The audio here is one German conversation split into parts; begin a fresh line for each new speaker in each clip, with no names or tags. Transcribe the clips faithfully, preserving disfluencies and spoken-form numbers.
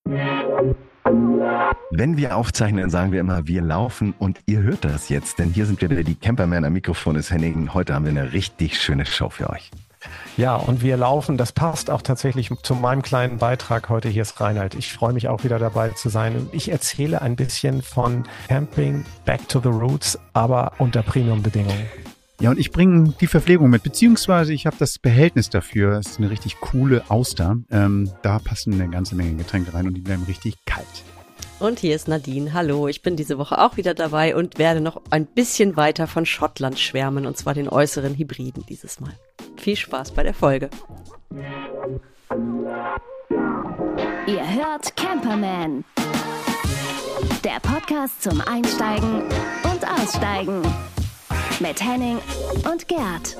Wenn wir aufzeichnen, sagen wir immer, wir laufen und ihr hört das jetzt, denn hier sind wieder die Camperman, am Mikrofon ist Henning. Heute haben wir eine richtig schöne Show für euch.
Ja, und wir laufen, das passt auch tatsächlich zu meinem kleinen Beitrag heute. Hier ist Reinhard. Ich freue mich auch wieder dabei zu sein. Und ich erzähle ein bisschen von Camping Back to the Roots, aber unter Premium-Bedingungen.
Ja, und ich bringe die Verpflegung mit, beziehungsweise ich habe das Behältnis dafür. Es ist eine richtig coole Auster. Ähm, da passen eine ganze Menge Getränke rein und die bleiben richtig kalt.
Und hier ist Nadine. Hallo, ich bin diese Woche auch wieder dabei und werde noch ein bisschen weiter von Schottland schwärmen, und zwar den äußeren Hybriden dieses Mal. Viel Spaß bei der Folge.
Ihr hört Camperman, der Podcast zum Einsteigen und Aussteigen mit Henning und Gerd.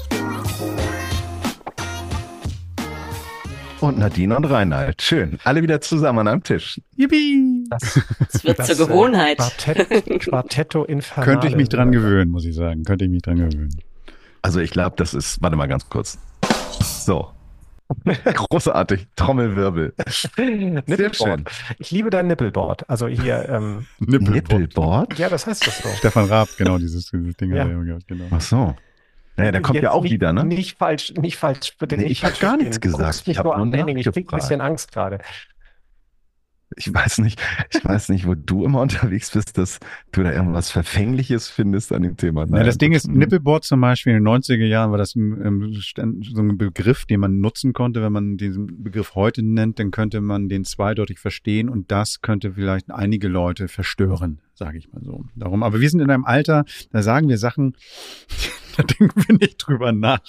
Und Nadine und Reinhard. Schön. Alle wieder zusammen an einem Tisch.
Yippie!
Das, das wird
das,
zur Gewohnheit.
Quartetto, Quartetto Infernale.
Könnte ich mich dran gewöhnen, muss ich sagen. Könnte ich mich dran gewöhnen.
Also ich glaube, das ist, warte mal ganz kurz. So. Großartig. Trommelwirbel. Sehr schön.
Ich liebe dein Nippelboard. Also hier, ähm,
Nippelboard?
Ja, das heißt das so.
Stefan Raab, genau, dieses, dieses Ding.
Ja.
Hat er gehabt, genau.
Ach so. Naja, der kommt
Jetzt
ja auch
nicht,
wieder, ne?
Nicht falsch, nicht falsch. Bitte
Nee,
nicht
ich habe
falsch
gar
verstehen.
nichts
Du
gesagt.
guckst mich
Ich habe
nur
nur
an, Henning. Ich krieg ein
nachgefragt.
bisschen Angst gerade.
Ich weiß nicht, ich weiß nicht, wo du immer unterwegs bist, dass du da irgendwas Verfängliches findest an dem Thema.
Ja,
Naja,
das Ding
gut.
ist, Nippelboard zum Beispiel in den neunziger Jahren war das ein, ähm, stand- so ein Begriff, den man nutzen konnte. Wenn man diesen Begriff heute nennt, dann könnte man den zweideutig verstehen und das könnte vielleicht einige Leute verstören, sage ich mal so. Darum, aber wir sind in einem Alter, da sagen wir Sachen, da denken wir nicht drüber nach.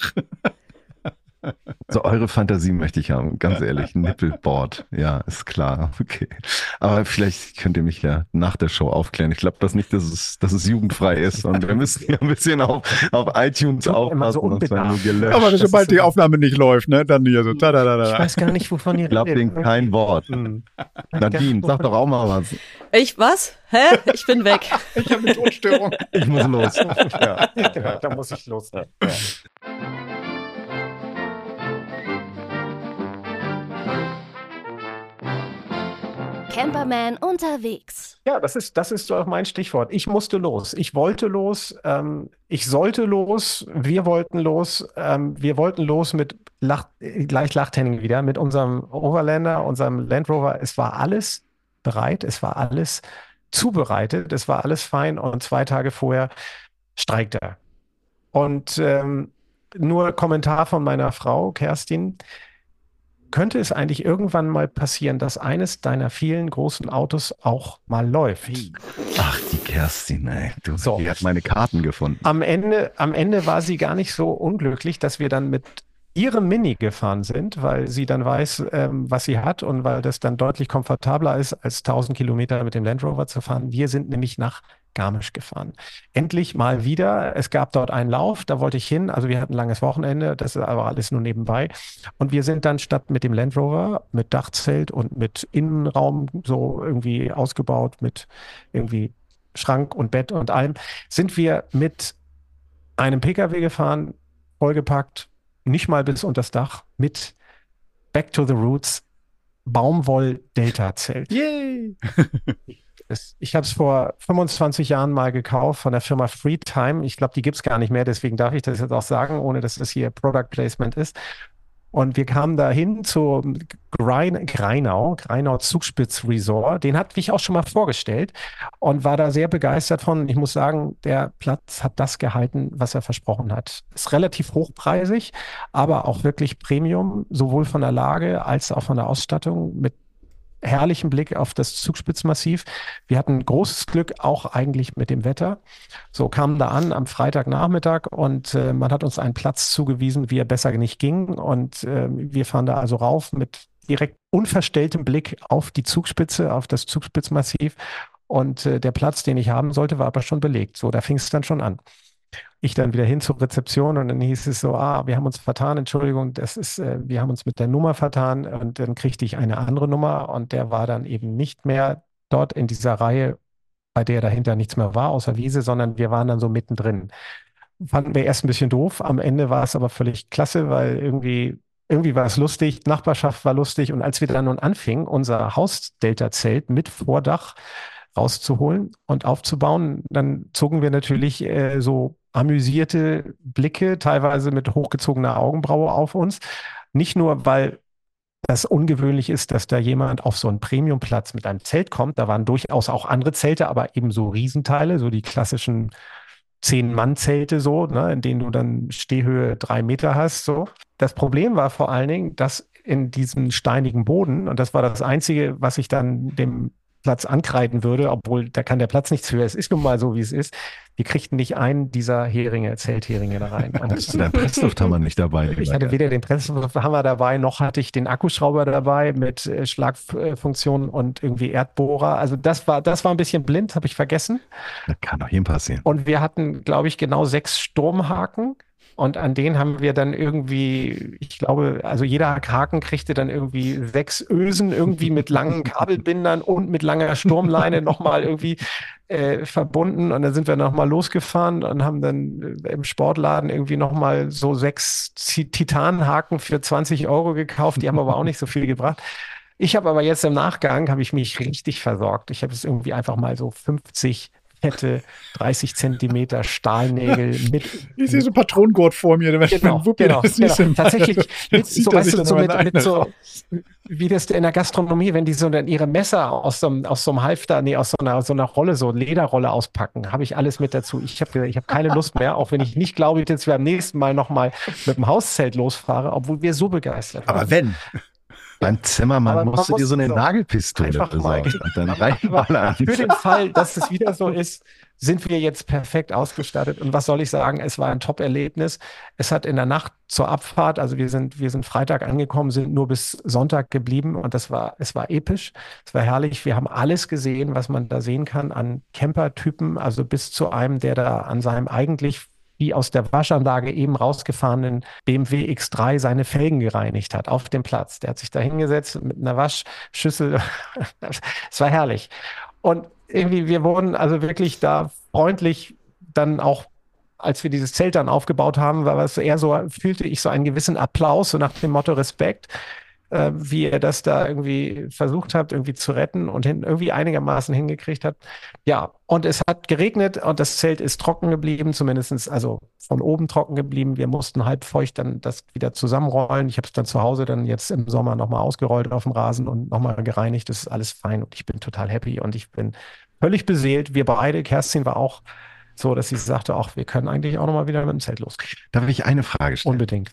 So, eure Fantasie möchte ich haben, ganz ehrlich. Nippelboard, ja, ist klar, okay. Aber vielleicht könnt ihr mich ja nach der Show aufklären. Ich glaube das nicht, dass es, dass es jugendfrei ist und wir müssen ja ein bisschen auf, auf iTunes
Immer so
aufpassen, sonst werden wir
unbedarft.
gelöscht.
Aber
das
sobald
ist
die
so-
Aufnahme nicht läuft, ne, dann hier so,
Ich
tadadada.
weiß gar nicht, wovon ihr
Ich glaube denen kein Wort.
Hm.
Nadine, sag doch auch mal was.
Ich was? Hä? Ich bin weg.
Ich habe eine Tonstörung.
Ich muss los. Ja.
Genau, da muss ich los. Ja.
Camperman unterwegs.
Ja, das ist, das ist doch mein Stichwort. Ich musste los. Ich wollte los. Ähm, ich sollte los. Wir wollten los. Ähm, wir wollten los mit, Lach, äh, gleich lacht Henning wieder, mit unserem Overlander, unserem Land Rover. Es war alles bereit. Es war alles zubereitet. Es war alles fein. Und zwei Tage vorher streikt er. Und ähm, nur Kommentar von meiner Frau, Kerstin. Könnte es eigentlich irgendwann mal passieren, dass eines deiner vielen großen Autos auch mal läuft?
Ach, die Kerstin, ey. Du,
So.
die hat meine Karten gefunden.
Am Ende, am Ende war sie gar nicht so unglücklich, dass wir dann mit ihrem Mini gefahren sind, weil sie dann weiß, ähm, was sie hat und weil das dann deutlich komfortabler ist, als tausend Kilometer mit dem Land Rover zu fahren. Wir sind nämlich nach Garmisch gefahren. Endlich mal wieder. Es gab dort einen Lauf, da wollte ich hin. Also wir hatten ein langes Wochenende, das ist aber alles nur nebenbei. Und wir sind dann statt mit dem Land Rover, mit Dachzelt und mit Innenraum so irgendwie ausgebaut, mit irgendwie Schrank und Bett und allem, sind wir mit einem P K W gefahren, vollgepackt, nicht mal bis unter das Dach, mit Back to the Roots Baumwoll-Delta-Zelt.
Yay!
Es- Ich habe es vor fünfundzwanzig Jahren mal gekauft von der Firma Freetime. Ich glaube, die gibt es gar nicht mehr, deswegen darf ich das jetzt auch sagen, ohne dass das hier Product Placement ist. Und wir kamen dahin zu Grein, Greinau, Greinau Zugspitz Resort. Den hatte ich auch schon mal vorgestellt und war da sehr begeistert von. Ich muss sagen, der Platz hat das gehalten, was er versprochen hat. Ist relativ hochpreisig, aber auch wirklich Premium, sowohl von der Lage als auch von der Ausstattung mit herrlichen Blick auf das Zugspitzmassiv. Wir hatten großes Glück, auch eigentlich mit dem Wetter. So kamen da an am Freitagnachmittag und äh, man hat uns einen Platz zugewiesen, wie er besser nicht ging. Und äh, wir fahren da also rauf mit direkt unverstelltem Blick auf die Zugspitze, auf das Zugspitzmassiv. Und äh, der Platz, den ich haben sollte, war aber schon belegt. So, da fing es dann schon an. Ich dann wieder hin zur Rezeption und dann hieß es so, ah, wir haben uns vertan, Entschuldigung, das ist, äh, wir haben uns mit der Nummer vertan und dann kriegte ich eine andere Nummer und der war dann eben nicht mehr dort in dieser Reihe, bei der dahinter nichts mehr war, außer Wiese, sondern wir waren dann so mittendrin. Fanden wir erst ein bisschen doof, am Ende war es aber völlig klasse, weil irgendwie irgendwie war es lustig, Nachbarschaft war lustig. Und als wir dann nun anfingen, unser Haus-Delta-Zelt mit Vordach rauszuholen und aufzubauen, dann zogen wir natürlich äh, so amüsierte Blicke, teilweise mit hochgezogener Augenbraue auf uns. Nicht nur, weil das ungewöhnlich ist, dass da jemand auf so einen Premiumplatz mit einem Zelt kommt. Da waren durchaus auch andere Zelte, aber eben so Riesenteile, so die klassischen Zehn-Mann-Zelte so, ne, in denen du dann Stehhöhe drei Meter hast. So. Das Problem war vor allen Dingen, dass in diesem steinigen Boden, und das war das Einzige, was ich dann dem Platz ankreiden würde, obwohl da kann der Platz nichts für. Es ist nun mal so, wie es ist. Wir kriegten nicht einen dieser Heringe, Zeltheringe da rein. Und
Hast du deinen Presslufthammer nicht dabei?
Ich hatte weder den Presslufthammer dabei, noch hatte ich den Akkuschrauber dabei mit äh, Schlagfunktion und irgendwie Erdbohrer. Also das war, das war ein bisschen blind, habe ich vergessen.
Das kann doch jedem passieren.
Und wir hatten, glaube ich, genau sechs Sturmhaken. Und an denen haben wir dann irgendwie, ich glaube, also jeder Haken kriegte dann irgendwie sechs Ösen irgendwie mit langen Kabelbindern und mit langer Sturmleine nochmal irgendwie äh, verbunden. Und dann sind wir nochmal losgefahren und haben dann im Sportladen irgendwie nochmal so sechs Titanhaken für zwanzig Euro gekauft. Die haben aber auch nicht so viel gebracht. Ich habe aber jetzt im Nachgang, habe ich mich richtig versorgt. Ich habe es irgendwie einfach mal so fünfzig fette dreißig Zentimeter Stahlnägel mit.
Ich sehe so einen Patronengurt vor mir. Wenn
genau,
Wuppi
genau,
das
genau.
nicht
Tatsächlich, mit, so, weißt du, so mit, mit so,
raus.
wie das in der Gastronomie, wenn die so dann ihre Messer aus so einem, aus so einem Halfter, nee, aus so einer, so einer Rolle, so Lederrolle auspacken, habe ich alles mit dazu. Ich habe ich hab keine Lust mehr, auch wenn ich nicht glaube, dass wir beim nächsten Mal nochmal mit dem Hauszelt losfahren, obwohl wir so begeistert waren.
Aber wenn.
Beim Zimmermann
Aber man
musst du dir so eine
muss so
Nagelpistole
einfach mal-
besorgen und dann reinballern.
Für den Fall, dass es wieder so ist, sind wir jetzt perfekt ausgestattet. Und was soll ich sagen? Es war ein Top-Erlebnis. Es hat in der Nacht zur Abfahrt, also wir sind, wir sind Freitag angekommen, sind nur bis Sonntag geblieben und das war, es war episch. Es war herrlich. Wir haben alles gesehen, was man da sehen kann an Campertypen, also bis zu einem, der da an seinem eigentlich wie aus der Waschanlage eben rausgefahrenen B M W X drei seine Felgen gereinigt hat auf dem Platz. Der hat sich da hingesetzt mit einer Waschschüssel. Es war herrlich. Und irgendwie, wir wurden also wirklich da freundlich dann auch, als wir dieses Zelt dann aufgebaut haben, war es eher so, fühlte ich so einen gewissen Applaus, so nach dem Motto Respekt, äh, wie ihr das da irgendwie versucht habt, irgendwie zu retten und hin, irgendwie einigermaßen hingekriegt habt. Ja, und es hat geregnet und das Zelt ist trocken geblieben, zumindestens also von oben trocken geblieben. Wir mussten halb feucht dann das wieder zusammenrollen. Ich habe es dann zu Hause dann jetzt im Sommer nochmal ausgerollt auf dem Rasen und nochmal gereinigt. Das ist alles fein und ich bin total happy und ich bin völlig beseelt. Wir beide, Kerstin war auch so, dass sie sagte, ach, wir können eigentlich auch nochmal wieder mit dem Zelt losgehen.
Darf ich eine Frage stellen?
Unbedingt.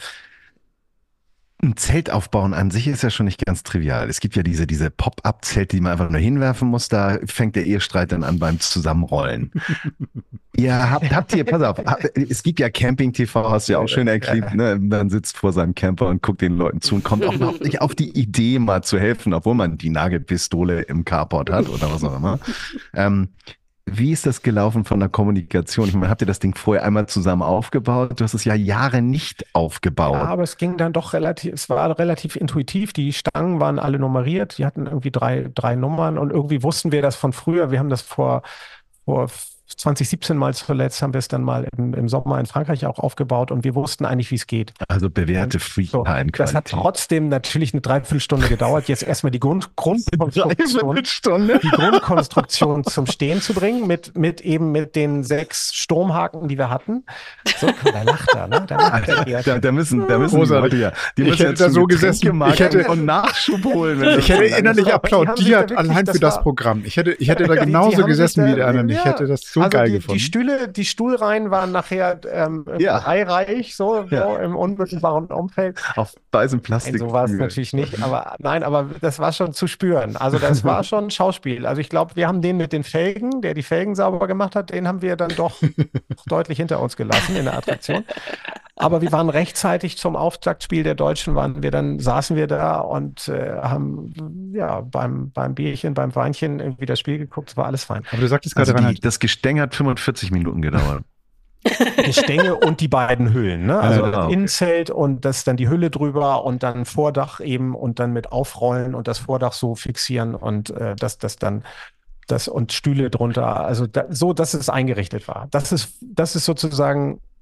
Ein Zelt aufbauen an sich ist ja schon nicht ganz trivial. Es gibt ja diese, diese Pop-up-Zelte, die man einfach nur hinwerfen muss. Da fängt der Ehestreit dann an beim Zusammenrollen. Ihr habt, habt ihr, pass auf, es gibt ja Camping-T V, hast du ja auch schön erklärt, ne? Man sitzt vor seinem Camper und guckt den Leuten zu und kommt auch noch nicht auf die Idee, mal zu helfen, obwohl man die Nagelpistole im Carport hat oder was auch immer. Ähm, Wie ist das gelaufen von der Kommunikation? Ich meine, habt ihr das Ding vorher einmal zusammen aufgebaut? Du hast es ja Jahre nicht aufgebaut.
Ja, aber es ging dann doch relativ, es war relativ intuitiv. Die Stangen waren alle nummeriert. Die hatten irgendwie drei, drei Nummern und irgendwie wussten wir das von früher. Wir haben das vor, vor zwanzig siebzehn mal zuletzt, haben wir es dann mal im, im Sommer in Frankreich auch aufgebaut und wir wussten eigentlich, wie es geht.
Also bewährte
So,
Freetime-Qualität.
das hat trotzdem natürlich eine Dreiviertelstunde gedauert, jetzt erstmal die Grund, Grundkonstruktion,
Stunde.
die Grundkonstruktion zum Stehen zu bringen, mit, mit eben mit den sechs Stromhaken, die wir hatten. So, da lacht er, ne? Da lacht er hier.
Da, da müssen, da müssen die
Großartig.
Leute ja, die
Ich
müssen
hätte
jetzt
da
schon
so
Getränke
gesessen.
machen
Ich hätte-
und Nachschub holen. Wenn
Ich hätte
das-
innerlich
Die haben sich da
applaudiert
wirklich-
allein
das
für das
war-
Programm. Ich hätte, ich hätte da
Die- die
genauso
haben sich
gesessen
da-
wie der andere. Ich
ja.
hätte das so
also
geil
die,
gefunden.
Die Stühle, die Stuhlreihen waren nachher ähm,
Ja.
dreireich, so,
Ja.
so im unmittelbaren Umfeld.
Auf weißem
Nein,
Plastik.
so war es natürlich nicht, aber nein, aber das war schon zu spüren. Also das war schon Schauspiel. Also ich glaube, wir haben den mit den Felgen, der die Felgen sauber gemacht hat, den haben wir dann doch deutlich hinter uns gelassen in der Attraktion. Aber wir waren rechtzeitig zum Auftaktspiel der Deutschen, waren wir dann, saßen wir da und äh, haben ja beim, beim Bierchen, beim Weinchen irgendwie das Spiel geguckt, es war alles fein.
Aber du sagtest gerade,
Also die,
Reinhard,
das Gestänge hat fünfundvierzig Minuten gedauert.
Die Stänge und die beiden Hüllen, ne? Also
Ah,
das
okay.
Innenzelt und das dann die Hülle drüber und dann Vordach eben und dann mit aufrollen und das Vordach so fixieren und äh, das, das dann das und Stühle drunter. Also da, so, dass es eingerichtet war. Das ist, das ist sozusagen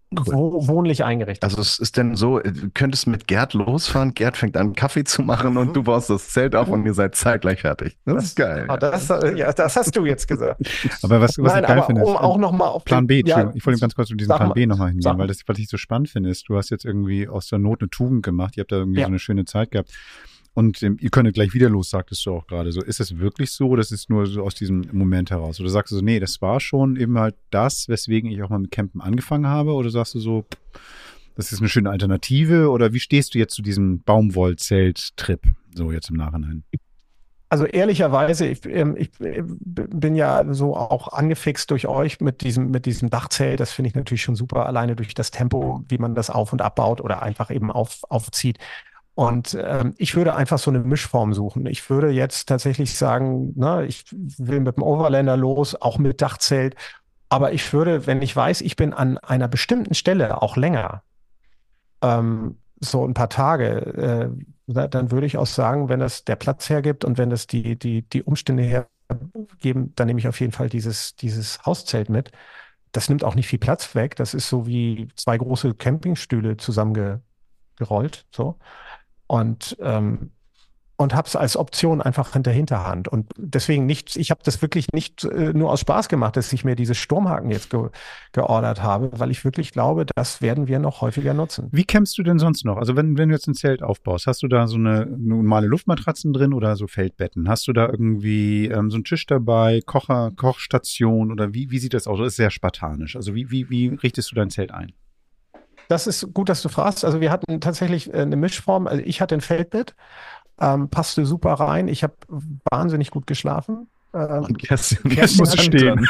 wo, wohnlich eingerichtet.
Also es ist denn so, du könntest mit Gerd losfahren, Gerd fängt an Kaffee zu machen und du baust das Zelt auf und ihr seid zeitgleich fertig. Das, das ist geil.
Oh, das, ja, das hast du jetzt gesagt.
Aber was, was
Nein,
ich geil
aber
finde,
um
ist
auch noch mal auf
Plan B,
den, ja,
ich wollte ganz kurz zu diesem Plan
mal,
B nochmal hingehen, weil
mal.
das, was ich so spannend finde, ist, du hast jetzt irgendwie aus der Not eine Tugend gemacht, ihr habt da irgendwie
ja.
so eine schöne Zeit gehabt. Und ähm, ihr könntet gleich wieder los, sagtest du auch gerade. So, ist es wirklich so, oder ist es nur so aus diesem Moment heraus? Oder sagst du so, nee, das war schon eben halt das, weswegen ich auch mal mit Campen angefangen habe? Oder sagst du so, das ist eine schöne Alternative? Oder wie stehst du jetzt zu diesem Baumwollzelt-Trip, so jetzt im Nachhinein?
Also ehrlicherweise, ich, ich bin ja so auch angefixt durch euch mit diesem, mit diesem Dachzelt. Das finde ich natürlich schon super, alleine durch das Tempo, wie man das auf- und abbaut oder einfach eben auf, aufzieht. Und ähm, ich würde einfach so eine Mischform suchen. Ich würde jetzt tatsächlich sagen, ne, ich will mit dem Overlander los, auch mit Dachzelt. Aber ich würde, wenn ich weiß, ich bin an einer bestimmten Stelle auch länger, ähm, so ein paar Tage, äh, dann würde ich auch sagen, wenn das der Platz hergibt und wenn das die, die, die Umstände hergeben, dann nehme ich auf jeden Fall dieses, dieses Hauszelt mit. Das nimmt auch nicht viel Platz weg. Das ist so wie zwei große Campingstühle zusammengerollt, so. Und, ähm, und habe es als Option einfach in der Hinterhand. Und deswegen nicht, ich habe das wirklich nicht äh, nur aus Spaß gemacht, dass ich mir diese Sturmhaken jetzt ge geordert habe, weil ich wirklich glaube, das werden wir noch häufiger nutzen.
Wie campst du denn sonst noch? Also wenn, wenn du jetzt ein Zelt aufbaust, hast du da so eine normale Luftmatratzen drin oder so Feldbetten? Hast du da irgendwie ähm, so einen Tisch dabei, Kocher, Kochstation oder wie, wie sieht das aus? Das ist sehr spartanisch. Also wie, wie, wie richtest du dein Zelt ein?
Das ist gut, dass du fragst. Also wir hatten tatsächlich eine Mischform. Also ich hatte ein Feldbett, ähm, passte super rein. Ich habe wahnsinnig gut geschlafen. Ähm,
Und Kerstin,
Kerstin,
muss stehen.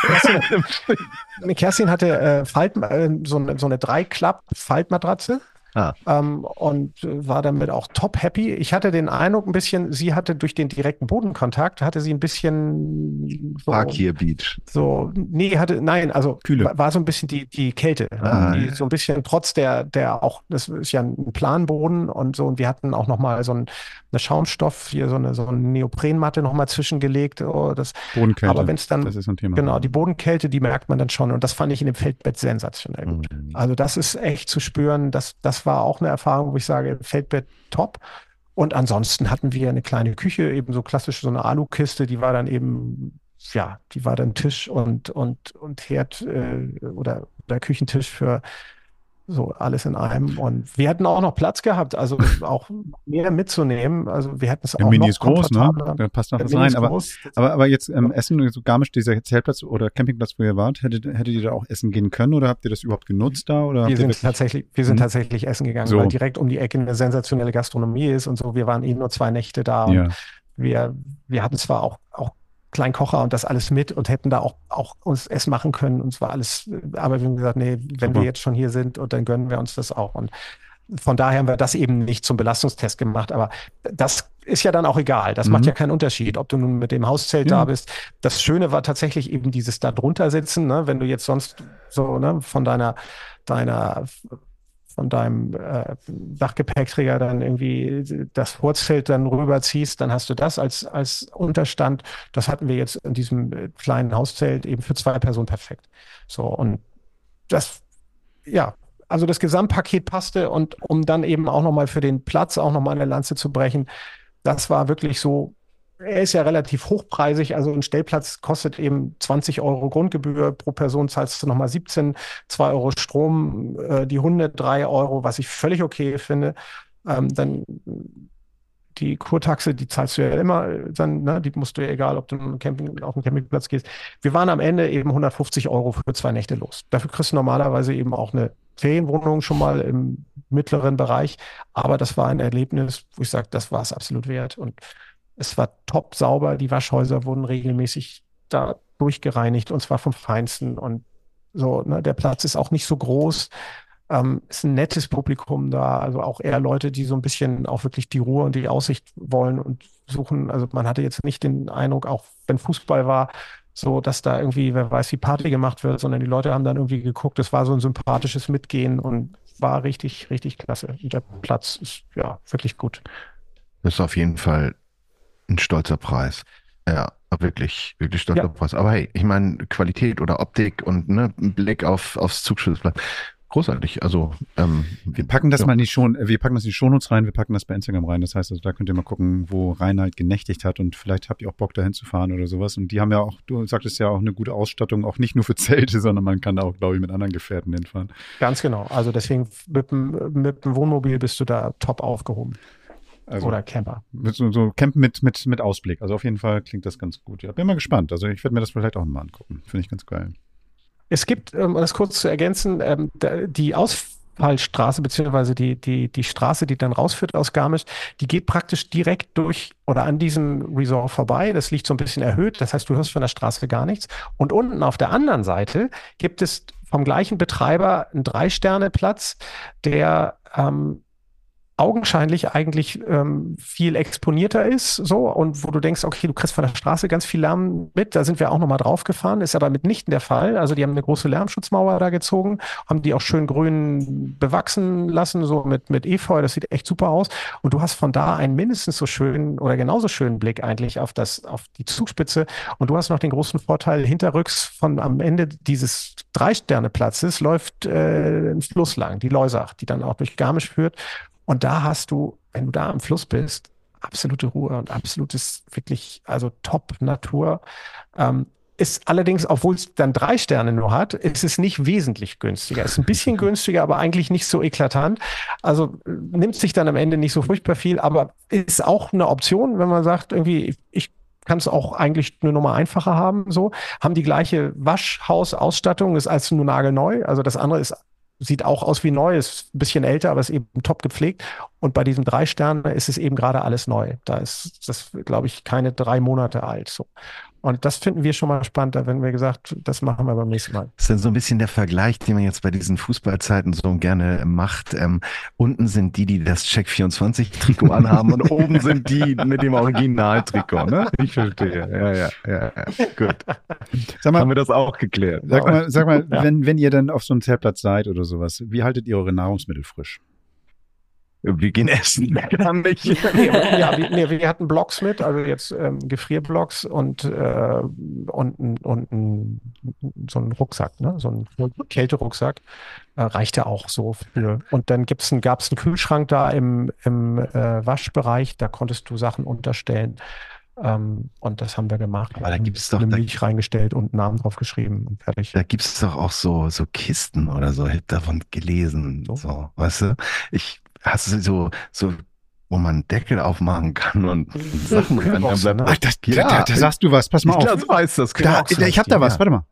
Kerstin, Kerstin hatte äh, Falt, äh, so eine, so eine Dreiklapp-Faltmatratze.
Ah.
Ähm, und war damit auch top happy. Ich hatte den Eindruck ein bisschen, sie hatte durch den direkten Bodenkontakt, hatte sie ein bisschen so,
Fakir Beach.
so, nee, hatte, nein, also
Kühle.
War, war so ein bisschen die, die Kälte,
Ah,
die
ja.
so ein bisschen trotz der, der auch, das ist ja ein Planboden und so, und wir hatten auch nochmal so ein, eine Schaumstoff, hier so eine, so eine Neoprenmatte nochmal zwischengelegt, oh, das,
Bodenkälte.
aber wenn es dann,
das ist ein Thema.
genau, die Bodenkälte, die merkt man dann schon und das fand ich in dem Feldbett sensationell gut.
Mhm.
Also das ist echt zu spüren, das, das war auch eine Erfahrung, wo ich sage, Feldbett top. Und ansonsten hatten wir eine kleine Küche, eben so klassisch so eine Alukiste, die war dann eben, ja, die war dann Tisch und, und, und Herd äh, oder, oder Küchentisch für so alles in einem. Und wir hätten auch noch Platz gehabt, also auch mehr mitzunehmen. Also wir hätten es
Der
auch
Mini
noch
ist groß, ne?
komfortabler.
Da passt noch
Der
was
Mini
rein.
ist
Aber,
groß.
aber, aber jetzt ähm, Essen, so Garmisch, dieser Zeltplatz oder Campingplatz, wo ihr wart, hättet, hättet ihr da auch essen gehen können oder habt ihr das überhaupt genutzt da? Oder habt
Wir
ihr
sind
wirklich-
tatsächlich, wir sind
Hm?
tatsächlich essen gegangen,
So.
weil direkt um die Ecke eine sensationelle Gastronomie ist und so. Wir waren eh nur zwei Nächte da und
Ja.
wir, wir hatten zwar auch, auch Kleinkocher und das alles mit und hätten da auch, auch uns Essen machen können und zwar alles, aber wir haben gesagt, nee, wenn
Super.
wir jetzt schon hier sind und dann gönnen wir uns das auch. Und von daher haben wir das eben nicht zum Belastungstest gemacht, aber das ist ja dann auch egal. Das
Mhm.
macht ja keinen Unterschied, ob du nun mit dem Hauszelt
Ja.
da bist. Das Schöne war tatsächlich eben dieses da drunter sitzen, ne? Wenn du jetzt sonst so, ne, von deiner, deiner, von deinem äh, Dachgepäckträger dann irgendwie das Vorzelt dann rüberziehst, dann hast du das als, als Unterstand. Das hatten wir jetzt in diesem äh, kleinen Hauszelt eben für zwei Personen perfekt. So, und das, ja, also das Gesamtpaket passte und um dann eben auch nochmal für den Platz auch nochmal eine Lanze zu brechen, das war wirklich so, er ist ja relativ hochpreisig, also ein Stellplatz kostet eben zwanzig Euro Grundgebühr, pro Person zahlst du nochmal siebzehn, zwei Euro Strom, äh, die Hunde drei Euro, was ich völlig okay finde. Ähm, dann die Kurtaxe, die zahlst du ja immer, dann, ne, die musst du ja, egal, ob du einen Camping, auf den Campingplatz gehst. Wir waren am Ende eben hundertfünfzig Euro für zwei Nächte los. Dafür kriegst du normalerweise eben auch eine Ferienwohnung schon mal im mittleren Bereich. Aber das war ein Erlebnis, wo ich sage, das war es absolut wert. Und es war top sauber. Die Waschhäuser wurden regelmäßig da durchgereinigt und zwar vom Feinsten. Und so, ne, der Platz ist auch nicht so groß. Ähm, ist ein nettes Publikum da, also auch eher Leute, die so ein bisschen auch wirklich die Ruhe und die Aussicht wollen und suchen. Also man hatte jetzt nicht den Eindruck, auch wenn Fußball war, so, dass da irgendwie, wer weiß, wie Party gemacht wird, sondern die Leute haben dann irgendwie geguckt. Es war so ein sympathisches Mitgehen und war richtig, richtig klasse. Und der Platz ist ja wirklich gut.
Das ist auf jeden Fall ein stolzer Preis. Ja, wirklich, wirklich stolzer
Ja.
Preis. Aber hey, ich meine, Qualität oder Optik und ne, ein Blick auf, aufs Zugspitzplatz. großartig. Also ähm,
Wir packen das
ja.
mal in die Show, wir packen das in die Shownotes rein, wir packen das bei Instagram rein. Das heißt, also da könnt ihr mal gucken, wo Reinhard genächtigt hat und vielleicht habt ihr auch Bock, dahin zu fahren oder sowas. Und die haben ja auch, du sagtest ja auch eine gute Ausstattung, auch nicht nur für Zelte, sondern man kann da auch, glaube ich, mit anderen Gefährten hinfahren.
Ganz genau. Also deswegen mit dem, mit dem Wohnmobil bist du da top aufgehoben.
Also
Oder Camper.
Mit so, so Campen mit, mit, mit Ausblick. Also auf jeden Fall klingt das ganz gut. Ja, bin mal gespannt. Also ich werde mir das vielleicht auch mal angucken. Finde ich ganz geil.
Es gibt, um das kurz zu ergänzen, ähm, da- die Ausfallstraße, beziehungsweise die, die, die Straße, die dann rausführt aus Garmisch, die geht praktisch direkt durch oder an diesem Resort vorbei. Das liegt so ein bisschen erhöht. Das heißt, du hörst von der Straße gar nichts. Und unten auf der anderen Seite gibt es vom gleichen Betreiber einen Drei-Sterne-Platz, der ähm, augenscheinlich eigentlich ähm, viel exponierter ist, so, und wo du denkst, okay, du kriegst von der Straße ganz viel Lärm mit, da sind wir auch nochmal drauf gefahren, ist aber mitnichten der Fall. Also die haben eine große Lärmschutzmauer da gezogen, haben die auch schön grün bewachsen lassen, so mit, mit Efeu, das sieht echt super aus. Und du hast von da einen mindestens so schönen oder genauso schönen Blick eigentlich auf das, auf die Zugspitze. Und du hast noch den großen Vorteil, hinterrücks von am Ende dieses Drei-Sterne-Platzes läuft äh, ein Fluss lang, die Loisach, die dann auch durch Garmisch führt. Und da hast du, wenn du da am Fluss bist, absolute Ruhe und absolutes, wirklich, also Top-Natur. Ähm, ist allerdings, obwohl es dann drei Sterne nur hat, ist es nicht wesentlich günstiger. Ist ein bisschen günstiger, aber eigentlich nicht so eklatant. Also äh, nimmt sich dann am Ende nicht so furchtbar viel, aber ist auch eine Option, wenn man sagt, irgendwie, ich, ich kann es auch eigentlich eine Nummer einfacher haben, so. Haben die gleiche Waschhausausstattung, ist als nur nagelneu. Also das andere ist sieht auch aus wie neu, ist ein bisschen älter, aber ist eben top gepflegt. Und bei diesem drei Sterne ist es eben gerade alles neu. Da ist das, glaube ich, keine drei Monate alt. So. Und das finden wir schon mal spannend. Da werden wir gesagt, das machen wir beim nächsten Mal.
Das ist dann so ein bisschen der Vergleich, den man jetzt bei diesen Fußballzeiten so gerne macht. Ähm, unten sind die, die das Check vierundzwanzig Trikot anhaben und oben sind die mit dem Originaltrikot, ne? Ich verstehe. Ja, ja, ja, ja. Gut.
Sag mal,
haben wir das auch geklärt.
Sag mal, sag mal
Ja.
wenn, wenn ihr dann auf so einem Zeltplatz seid oder sowas, wie haltet ihr eure Nahrungsmittel frisch?
Wir gehen essen, kann nicht.
Nee, aber, ja, wir, nee, wir hatten Blocks mit, also jetzt ähm, Gefrierblocks und, äh, und, ein- und ein, so ein Rucksack, ne? So ein Kälterucksack. Äh, reichte auch so für. Und dann gibt's ein, gab's einen Kühlschrank da im, im äh, Waschbereich, da konntest du Sachen unterstellen. Ähm, und das haben wir gemacht.
Aber da
Haben
gibt's doch-
eine
da-
Milch reingestellt und einen Namen drauf geschrieben und fertig.
Da gibt es doch auch so, so Kisten oder so, ich hab davon gelesen,
So.
so, weißt du? Ich, hast du so, so, wo man einen Deckel aufmachen kann und Sachen rein, dann
Kühlboxen,
bleibt
ne?
Ach, das,
Ja,
da, da sagst du was, pass mal
ich
auf.
glaub, so heißt das.
Da,
Kühlboxen.
ich hab da was,
Ja.
warte mal.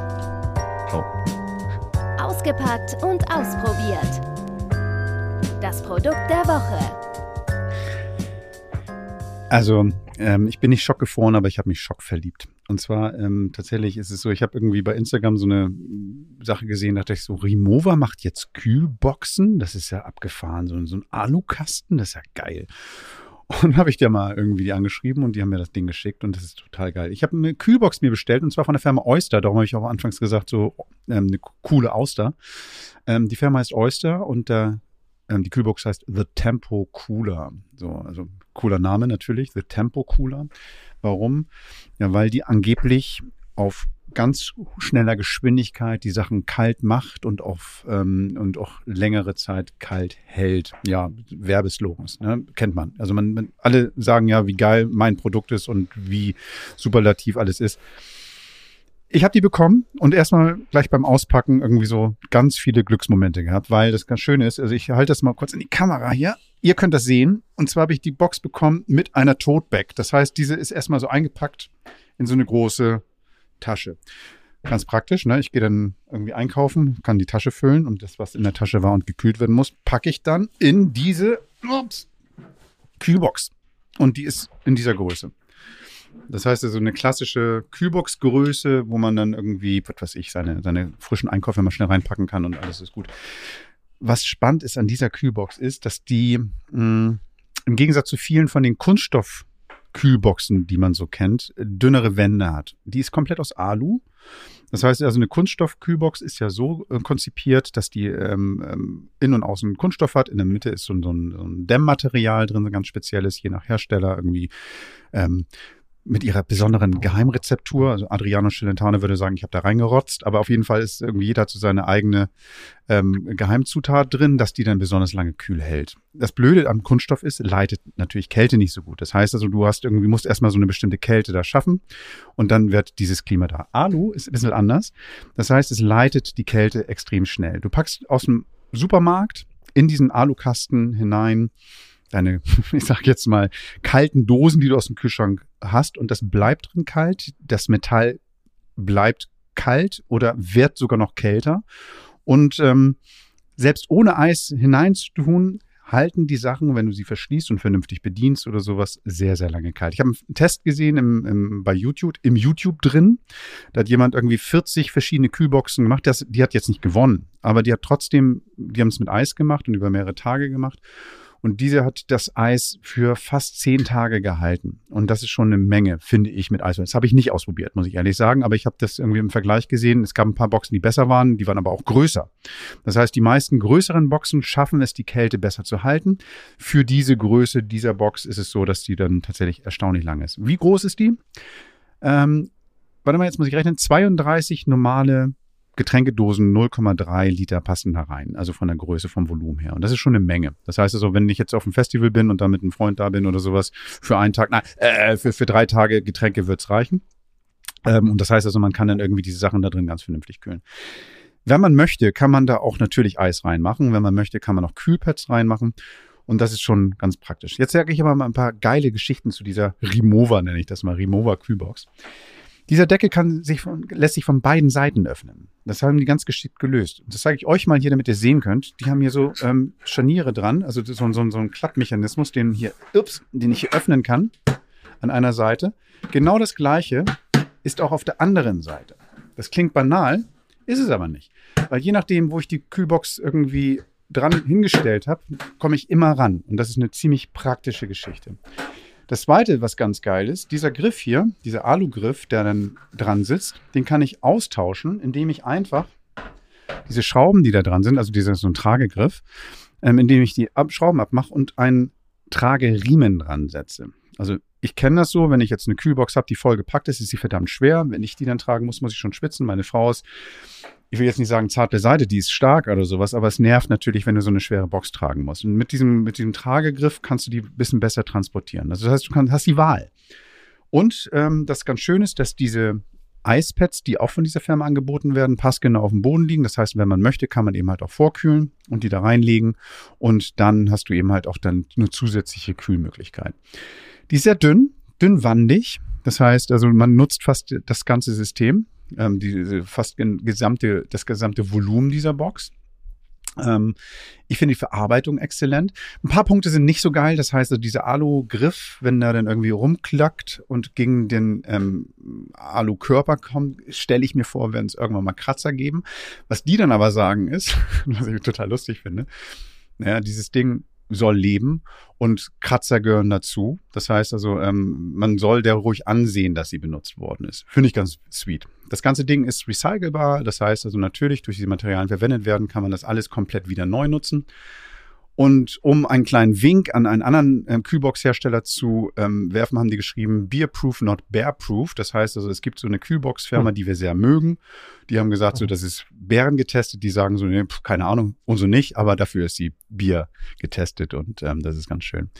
Ausgepackt und ausprobiert. Das Produkt der Woche.
Also, ähm, ich bin nicht schockgefroren, aber ich habe mich schockverliebt. Und zwar ähm, tatsächlich ist es so, ich habe irgendwie bei Instagram so eine Sache gesehen, da dachte ich so, Rimowa macht jetzt Kühlboxen, das ist ja abgefahren, so, so ein Alukasten, das ist ja geil. Und habe ich dir mal irgendwie die angeschrieben und die haben mir das Ding geschickt und das ist total geil. Ich habe eine Kühlbox mir bestellt und zwar von der Firma Oyster, darum habe ich auch anfangs gesagt, so ähm, eine coole Auster. Ähm, die Firma heißt Oyster und der Ähm, die Kühlbox heißt The Tempo Cooler. So, also cooler Name natürlich, The Tempo Cooler. Warum? Ja, weil die angeblich auf ganz schneller Geschwindigkeit die Sachen kalt macht und auf ähm, und auch längere Zeit kalt hält. Ja, Werbeslogans, ne? Kennt man. Also man, man alle sagen ja, wie geil mein Produkt ist und wie superlativ alles ist. Ich habe die bekommen und erstmal gleich beim Auspacken irgendwie so ganz viele Glücksmomente gehabt, weil das ganz schön ist. Also ich halte das mal kurz in die Kamera hier. Ihr könnt das sehen. Und zwar habe ich die Box bekommen mit einer Tote Bag. Das heißt, diese ist erstmal so eingepackt in so eine große Tasche. Ganz praktisch, ne? Ich gehe dann irgendwie einkaufen, kann die Tasche füllen und das, was in der Tasche war und gekühlt werden muss, packe ich dann in diese ups, Kühlbox. Und die ist in dieser Größe. Das heißt also eine klassische Kühlbox-Größe, wo man dann irgendwie, was weiß ich, seine, seine frischen Einkäufe mal schnell reinpacken kann und alles ist gut. Was spannend ist an dieser Kühlbox ist, dass die mh, im Gegensatz zu vielen von den Kunststoff-Kühlboxen, die man so kennt, dünnere Wände hat. Die ist komplett aus Alu. Das heißt also, eine Kunststoff-Kühlbox ist ja so äh, konzipiert, dass die ähm, ähm, innen und außen Kunststoff hat. In der Mitte ist so, ein- so, ein, so ein Dämmmaterial drin, so ein ganz spezielles, je nach Hersteller irgendwie ähm, mit ihrer besonderen Geheimrezeptur. Also Adriano Celentano würde sagen, ich habe da reingerotzt, aber auf jeden Fall ist irgendwie jeder zu seine eigene ähm, Geheimzutat drin, dass die dann besonders lange kühl hält. Das Blöde am Kunststoff ist, leitet natürlich Kälte nicht so gut. Das heißt also, du hast irgendwie, musst erstmal so eine bestimmte Kälte da schaffen und dann wird dieses Klima da. Alu ist ein bisschen anders. Das heißt, es leitet die Kälte extrem schnell. Du packst aus dem Supermarkt in diesen Alukasten hinein deine, ich sag jetzt mal, kalten Dosen, die du aus dem Kühlschrank hast und das bleibt drin kalt. Das Metall bleibt kalt oder wird sogar noch kälter. Und ähm, selbst ohne Eis hineinzutun, halten die Sachen, wenn du sie verschließt und vernünftig bedienst oder sowas, sehr, sehr lange kalt. Ich habe einen Test gesehen im, im, bei YouTube, im YouTube drin. Da hat jemand irgendwie vierzig verschiedene Kühlboxen gemacht. Das, die hat jetzt nicht gewonnen, aber die hat trotzdem, die haben es mit Eis gemacht und über mehrere Tage gemacht. Und diese hat das Eis für fast zehn Tage gehalten. Und das ist schon eine Menge, finde ich, mit Eis. Das habe ich nicht ausprobiert, muss ich ehrlich sagen. Aber ich habe das irgendwie im Vergleich gesehen. Es gab ein paar Boxen, die besser waren. Die waren aber auch größer. Das heißt, die meisten größeren Boxen schaffen es, die Kälte besser zu halten. Für diese Größe dieser Box ist es so, dass die dann tatsächlich erstaunlich lang ist. Wie groß ist die? Ähm, warte mal, jetzt muss ich rechnen. zweiunddreißig normale Getränkedosen, null Komma drei Liter passen da rein, also von der Größe, vom Volumen her. Und das ist schon eine Menge. Das heißt also, wenn ich jetzt auf einem Festival bin und da mit einem Freund da bin oder sowas, für einen Tag, nein, äh, für, für drei Tage Getränke wird's reichen. Ähm, und das heißt also, man kann dann irgendwie diese Sachen da drin ganz vernünftig kühlen. Wenn man möchte, kann man da auch natürlich Eis reinmachen. Wenn man möchte, kann man auch Kühlpads reinmachen. Und das ist schon ganz praktisch. Jetzt sage ich aber mal ein paar geile Geschichten zu dieser Rimowa, nenne ich das mal, Rimowa Kühlbox. Dieser Deckel kann sich von, lässt sich von beiden Seiten öffnen. Das haben die ganz geschickt gelöst. Das zeige ich euch mal hier, damit ihr sehen könnt. Die haben hier so ähm, Scharniere dran, also so, so, so ein Klappmechanismus, den hier, ups, den ich hier öffnen kann an einer Seite. Genau das Gleiche ist auch auf der anderen Seite. Das klingt banal, ist es aber nicht. Weil je nachdem, wo ich die Kühlbox irgendwie dran hingestellt habe, komme ich immer ran. Und das ist eine ziemlich praktische Geschichte. Das Zweite, was ganz geil ist, dieser Griff hier, dieser Alugriff, der dann dran sitzt, den kann ich austauschen, indem ich einfach diese Schrauben, die da dran sind, also dieser so ein Tragegriff, ähm, indem ich die Ab- Schrauben abmache und einen Trageriemen dran setze. Also ich kenne das so, wenn ich jetzt eine Kühlbox habe, die voll gepackt ist, ist sie verdammt schwer. Wenn ich die dann tragen muss, muss ich schon schwitzen. Meine Frau ist, ich will jetzt nicht sagen zarte Seite, die ist stark oder sowas, aber es nervt natürlich, wenn du so eine schwere Box tragen musst. Und mit diesem, mit diesem Tragegriff kannst du die ein bisschen besser transportieren. Also das heißt, du kannst, hast die Wahl. Und ähm, das ganz schön ist, dass diese Eispads, die auch von dieser Firma angeboten werden, passgenau auf dem Boden liegen. Das heißt, wenn man möchte, kann man eben halt auch vorkühlen und die da reinlegen. Und dann hast du eben halt auch dann eine zusätzliche Kühlmöglichkeit. Die ist sehr dünn, dünnwandig. Das heißt, also man nutzt fast das ganze System. Ähm, die, fast gesamte, das gesamte Volumen dieser Box. Ähm, ich finde die Verarbeitung exzellent. Ein paar Punkte sind nicht so geil. Das heißt, also dieser Alu-Griff, wenn der dann irgendwie rumklackt und gegen den ähm, Alu-Körper kommt, stelle ich mir vor, werden es irgendwann mal Kratzer geben. Was die dann aber sagen ist, was ich total lustig finde, naja, dieses Ding soll leben und Kratzer gehören dazu. Das heißt also, ähm, man soll der ruhig ansehen, dass sie benutzt worden ist. Finde ich ganz sweet. Das ganze Ding ist recycelbar. Das heißt also natürlich, durch diese Materialien verwendet werden, kann man das alles komplett wieder neu nutzen. Und um einen kleinen Wink an einen anderen ähm, Kühlbox-Hersteller zu ähm, werfen, haben die geschrieben, Beer-proof, not bear-proof. Das heißt also, es gibt so eine Kühlbox-Firma, die wir sehr mögen. Die haben gesagt, so, das ist Bären getestet. Die sagen so, nee, pf, keine Ahnung, und so nicht, aber dafür ist sie Bier getestet und ähm, das ist ganz schön.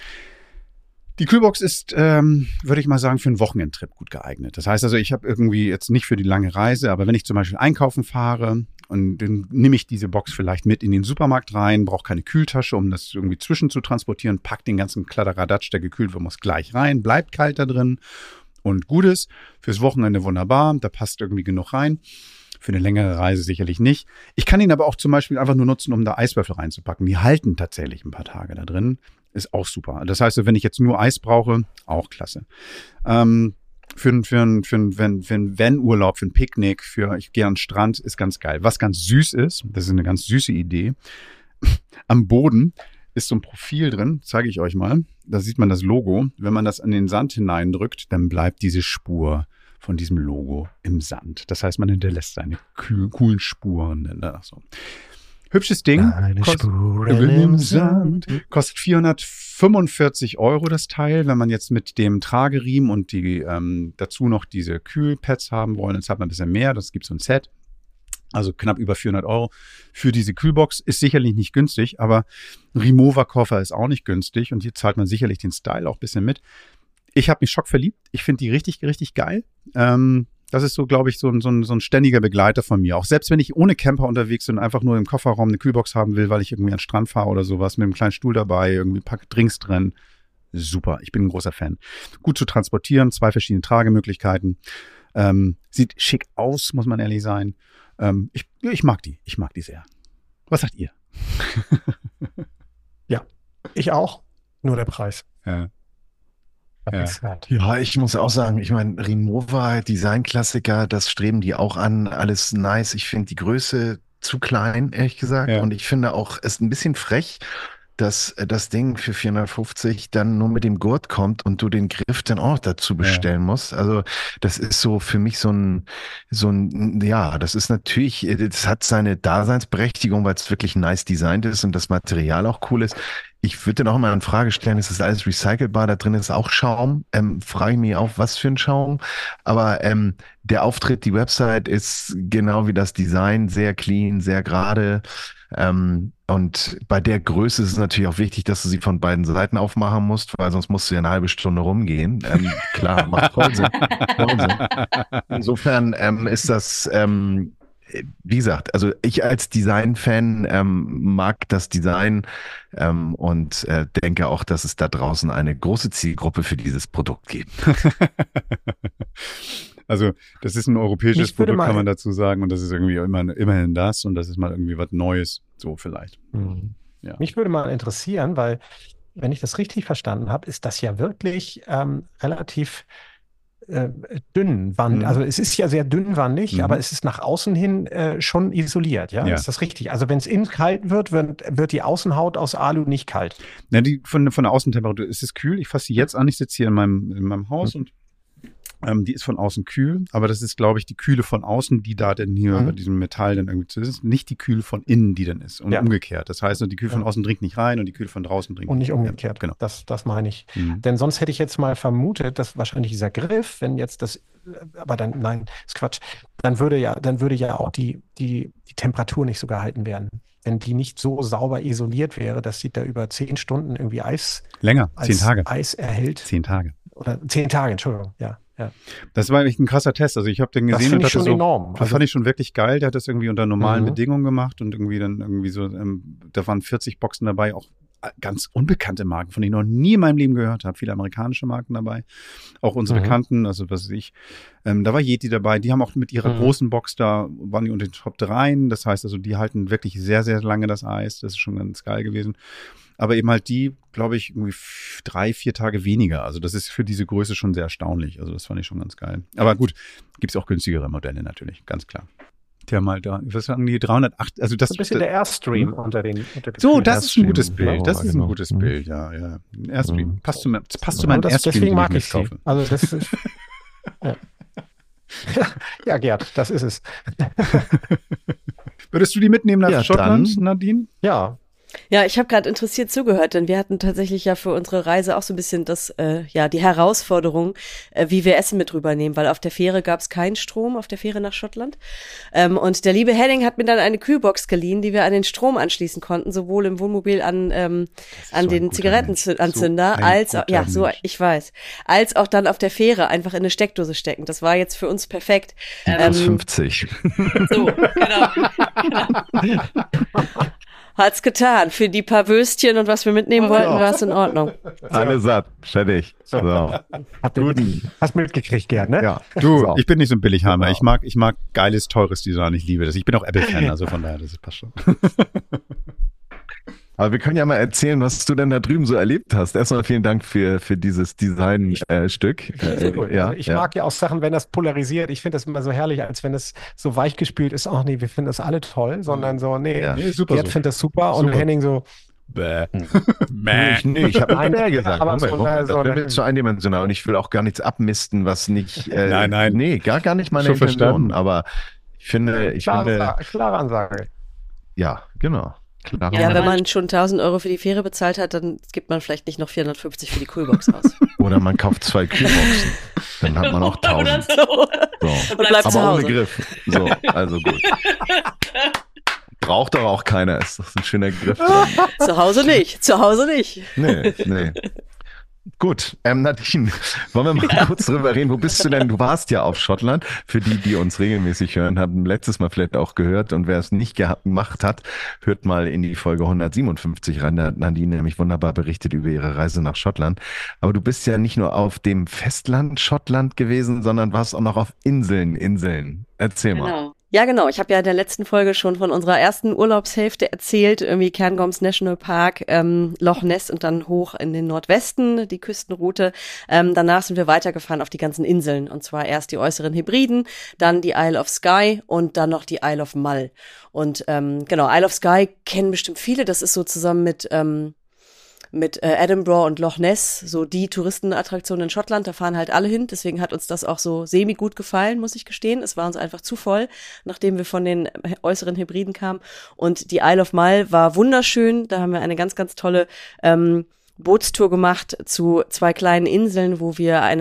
Die Kühlbox ist, ähm, würde ich mal sagen, für einen Wochenendtrip gut geeignet. Das heißt also, ich habe irgendwie jetzt nicht für die lange Reise, aber wenn ich zum Beispiel einkaufen fahre und dann nehme ich diese Box vielleicht mit in den Supermarkt rein, brauche keine Kühltasche, um das irgendwie zwischen zu transportieren, pack den ganzen Kladderadatsch, der gekühlt wird, muss gleich rein, bleibt kalt da drin und Gutes. Fürs Wochenende wunderbar, da passt irgendwie genug rein. Für eine längere Reise sicherlich nicht. Ich kann ihn aber auch zum Beispiel einfach nur nutzen, um da Eiswürfel reinzupacken. Die halten tatsächlich ein paar Tage da drin. Ist auch super. Das heißt, wenn ich jetzt nur Eis brauche, auch klasse. Ähm, für einen für ein, für ein, für ein Van-Urlaub, für ein Picknick, für ich gehe an den Strand, ist ganz geil. Was ganz süß ist, das ist eine ganz süße Idee, am Boden ist so ein Profil drin, zeige ich euch mal. Da sieht man das Logo. Wenn man das an den Sand hineindrückt, dann bleibt diese Spur von diesem Logo im Sand. Das heißt, man hinterlässt seine coolen Spuren. So. Hübsches Ding.
Eine
Kost-
Spuren im Sand.
Kostet vierhundertfünfundvierzig Euro das Teil. Wenn man jetzt mit dem Trageriemen und die ähm, dazu noch diese Kühlpads haben wollen, dann zahlt man ein bisschen mehr. Das gibt so ein Set. Also knapp über vierhundert Euro für diese Kühlbox. Ist sicherlich nicht günstig, aber ein Remover-Koffer ist auch nicht günstig und hier zahlt man sicherlich den Style auch ein bisschen mit. Ich habe mich schockverliebt. Ich finde die richtig, richtig geil. Ähm, das ist so, glaube ich, so ein, so, ein, so ein ständiger Begleiter von mir. Auch selbst wenn ich ohne Camper unterwegs bin und einfach nur im Kofferraum eine Kühlbox haben will, weil ich irgendwie an den Strand fahre oder sowas, mit einem kleinen Stuhl dabei, irgendwie ein paar Drinks drin. Super, ich bin ein großer Fan. Gut zu transportieren, zwei verschiedene Tragemöglichkeiten. Ähm, sieht schick aus, muss man ehrlich sein. Ähm, ich, ich mag die, ich mag die sehr. Was sagt ihr?
Ja, ich auch. Nur der Preis.
Ja. Ja.
Ist halt.
Ja, ich muss auch sagen, ich meine, Rimowa, Designklassiker, das streben die auch an, alles nice. Ich finde die Größe zu klein, ehrlich gesagt.
Ja.
Und ich finde auch, es ist ein bisschen frech, dass äh, das Ding für vierhundertfünfzig dann nur mit dem Gurt kommt und du den Griff dann auch dazu bestellen musst. Also das ist so für mich so ein, so ein, ja, das ist natürlich, äh, das hat seine Daseinsberechtigung, weil es wirklich nice designt ist und das Material auch cool ist. Ich würde dann auch mal eine Frage stellen, ist das alles recycelbar? Da drin ist auch Schaum. Ähm, frage ich mich auch, was für ein Schaum. Aber ähm, der Auftritt, die Website ist genau wie das Design, sehr clean, sehr gerade. Ähm, und bei der Größe ist es natürlich auch wichtig, dass du sie von beiden Seiten aufmachen musst, weil sonst musst du ja eine halbe Stunde rumgehen. Ähm, klar, macht voll Sinn. Voll Sinn. Insofern ähm, ist das, ähm, wie gesagt, also ich als Design-Fan ähm, mag das Design ähm, und äh, denke auch, dass es da draußen eine große Zielgruppe für dieses Produkt gibt.
Also das ist ein europäisches
Ich würde
Produkt,
mal-
kann man dazu sagen. Und das ist irgendwie immer, immerhin das. Und das ist mal irgendwie was Neues. So vielleicht.
Mhm.
Ja.
Mich würde mal interessieren, weil, wenn ich das richtig verstanden habe, ist das ja wirklich ähm, relativ äh, dünnwand.
Mhm.
Also es ist ja sehr dünnwandig,
Mhm.
aber es ist nach außen hin äh, schon isoliert, ja?
Ja.
Ist das richtig? Also wenn es innen kalt wird, wird, wird die Außenhaut aus Alu nicht kalt.
Na, die von, von der Außentemperatur ist es kühl. Ich fasse sie jetzt an. Ich sitze hier in meinem, in meinem Haus und ähm, die ist von außen kühl. Aber das ist, glaube ich, die Kühle von außen, die da denn hier
Mhm.
bei diesem Metall dann irgendwie zu ist. Nicht die Kühle von innen, die dann ist. Und
Ja.
umgekehrt. Das heißt, die Kühle von
Ja.
außen dringt nicht rein und die Kühle von draußen dringt
Und nicht
rein.
umgekehrt.
Ja, genau.
Das, das meine ich.
Mhm.
Denn sonst hätte ich jetzt mal vermutet, dass wahrscheinlich dieser Griff, wenn jetzt das, aber dann, nein, ist Quatsch, dann würde ja, dann würde ja auch die, die, die Temperatur nicht so gehalten werden. Wenn die nicht so sauber isoliert wäre, dass sie da über zehn Stunden irgendwie Eis,
Länger.
als
Zehn Tage.
Eis erhält.
Zehn Tage.
Oder zehn Tage, Entschuldigung, ja. ja.
Das war echt ein krasser Test. Also ich habe den
Das
gesehen
finde
und
ich schon
dachte so,
enorm.
das
Also,
fand ich schon wirklich geil. Der hat das irgendwie unter normalen
Mhm.
Bedingungen gemacht und irgendwie dann irgendwie so, ähm, da waren vierzig Boxen dabei, auch ganz unbekannte Marken, von denen ich noch nie in meinem Leben gehört habe. Viele amerikanische Marken dabei. Auch unsere
Mhm.
Bekannten, also was weiß ich. Ähm, da war Yeti dabei. Die haben auch mit ihrer
Mhm.
großen Box da, waren die unter den Top dreien. Das heißt also, die halten wirklich sehr, sehr lange das Eis. Das ist schon ganz geil gewesen. Aber eben halt die, glaube ich, irgendwie f- drei, vier Tage weniger. Also das ist für diese Größe schon sehr erstaunlich. Also das fand ich schon ganz geil. Aber gut, gibt es auch günstigere Modelle natürlich, ganz klar. Die haben halt da, was sagen die, dreihundertacht, also das,
so ein bisschen der Airstream unter den, unter den
so,
Kühlen.
das ist ein gutes
Airstream,
Bild. Das ist ein
genau.
gutes
Mhm.
Bild, ja, ja. Ein Airstream.
Mhm.
Passt zu, mir- passt zu
Aber
meinem
das,
Airstream,
deswegen
den
mag
mir
ich
jetzt
sie.
kaufe.
Also das ist, ja. ja, Gerd, das ist es.
Würdest du die mitnehmen nach
Ja,
Schottland,
dann-
Nadine?
Ja,
Ja, ich habe gerade interessiert zugehört, denn wir hatten tatsächlich ja für unsere Reise auch so ein bisschen das, äh, ja, die Herausforderung, äh, wie wir Essen mit rübernehmen, weil auf der Fähre gab es keinen Strom, auf der Fähre nach Schottland. Ähm, und der liebe Henning hat mir dann eine Kühlbox geliehen, die wir an den Strom anschließen konnten, sowohl im Wohnmobil an, ähm,
ist
an
so ein
den
guter
Zigarettenanzünder,
Mensch. So ein
als,
guter
ja, so,
Mensch.
ich weiß, als auch dann auf der Fähre einfach in eine Steckdose stecken. Das war jetzt für uns perfekt.
Plus
Ähm,
fünfzig.
So, genau. genau. Hat's getan. Für die paar Würstchen und was wir mitnehmen wollten, war es in Ordnung.
Alle satt. Fertig. So.
habt ihr mit, hast mitgekriegt, Gerd, ne?
Ja.
Du,
So.
ich bin nicht so ein Billigheimer.
Genau.
Ich mag, ich mag geiles, teures Design. Ich liebe das. Ich bin auch Apple-Fan, also von daher, das passt schon.
Aber wir können ja mal erzählen, was du denn da drüben so erlebt hast. Erstmal vielen Dank für, für dieses Design-Stück.
Sehr gut.
ja,
Also ich
ja.
mag ja auch Sachen, wenn das polarisiert. Ich finde das immer so herrlich, als wenn es so weichgespült ist. Ach nee, wir finden das alle toll, sondern so, nee,
Ja.
Nee, super
Gerd
so.
findet das super und
Super.
Henning so,
Bäh.
Nee,
Bäh.
ich, nee, ich habe
Nein,
nicht mehr gesagt.
aber
Moment,
so
Moment,
eine- so
das
eine-
wird jetzt zu eindimensional und ich will auch gar nichts abmisten, was nicht. Äh,
Nein, nein.
Nee, gar, gar nicht meine
Schon
Intention.
verstanden.
Aber ich finde, ich
klare,
finde,
Sa- klare Ansage.
ja, Genau. Klare
Ja,
Meinung.
wenn man schon tausend Euro für die Fähre bezahlt hat, dann gibt man vielleicht nicht noch vierhundertfünfzig für die Coolbox aus.
Oder man kauft zwei Kühlboxen. Dann hat man auch tausend.
So.
So.
Und bleibt zu
Aber ohne
Hause.
Griff. So, also gut. Braucht doch auch keiner. Ist doch ein schöner Griff drin.
Zu Hause nicht, zu Hause nicht.
Nee, nee. Gut, ähm, Nadine, wollen wir mal ja. kurz drüber reden. Wo bist du denn? Du warst ja auf Schottland. Für die, die uns regelmäßig hören, haben letztes Mal vielleicht auch gehört. Und wer es nicht gemacht hat, hört mal in die Folge hundertsiebenundfünfzig rein. Da hat Nadine nämlich wunderbar berichtet über ihre Reise nach Schottland. Aber du bist ja nicht nur auf dem Festland Schottland gewesen, sondern warst auch noch auf Inseln, Inseln. Erzähl
Genau.
mal.
Ja, genau. Ich habe ja in der letzten Folge schon von unserer ersten Urlaubshälfte erzählt, irgendwie Cairngorms National Park, ähm, Loch Ness und dann hoch in den Nordwesten, die Küstenroute. Ähm, danach sind wir weitergefahren auf die ganzen Inseln, und zwar erst die äußeren Hebriden, dann die Isle of Skye und dann noch die Isle of Mull. Und ähm, genau, Isle of Skye kennen bestimmt viele. Das ist so zusammen mit ähm, mit äh, Edinburgh und Loch Ness, so die Touristenattraktionen in Schottland, da fahren halt alle hin, deswegen hat uns das auch so semi gut gefallen, muss ich gestehen. Es war uns einfach zu voll, nachdem wir von den äußeren Hebriden kamen. Und die Isle of Mull war wunderschön, da haben wir eine ganz, ganz tolle ähm, Bootstour gemacht zu zwei kleinen Inseln, wo wir eine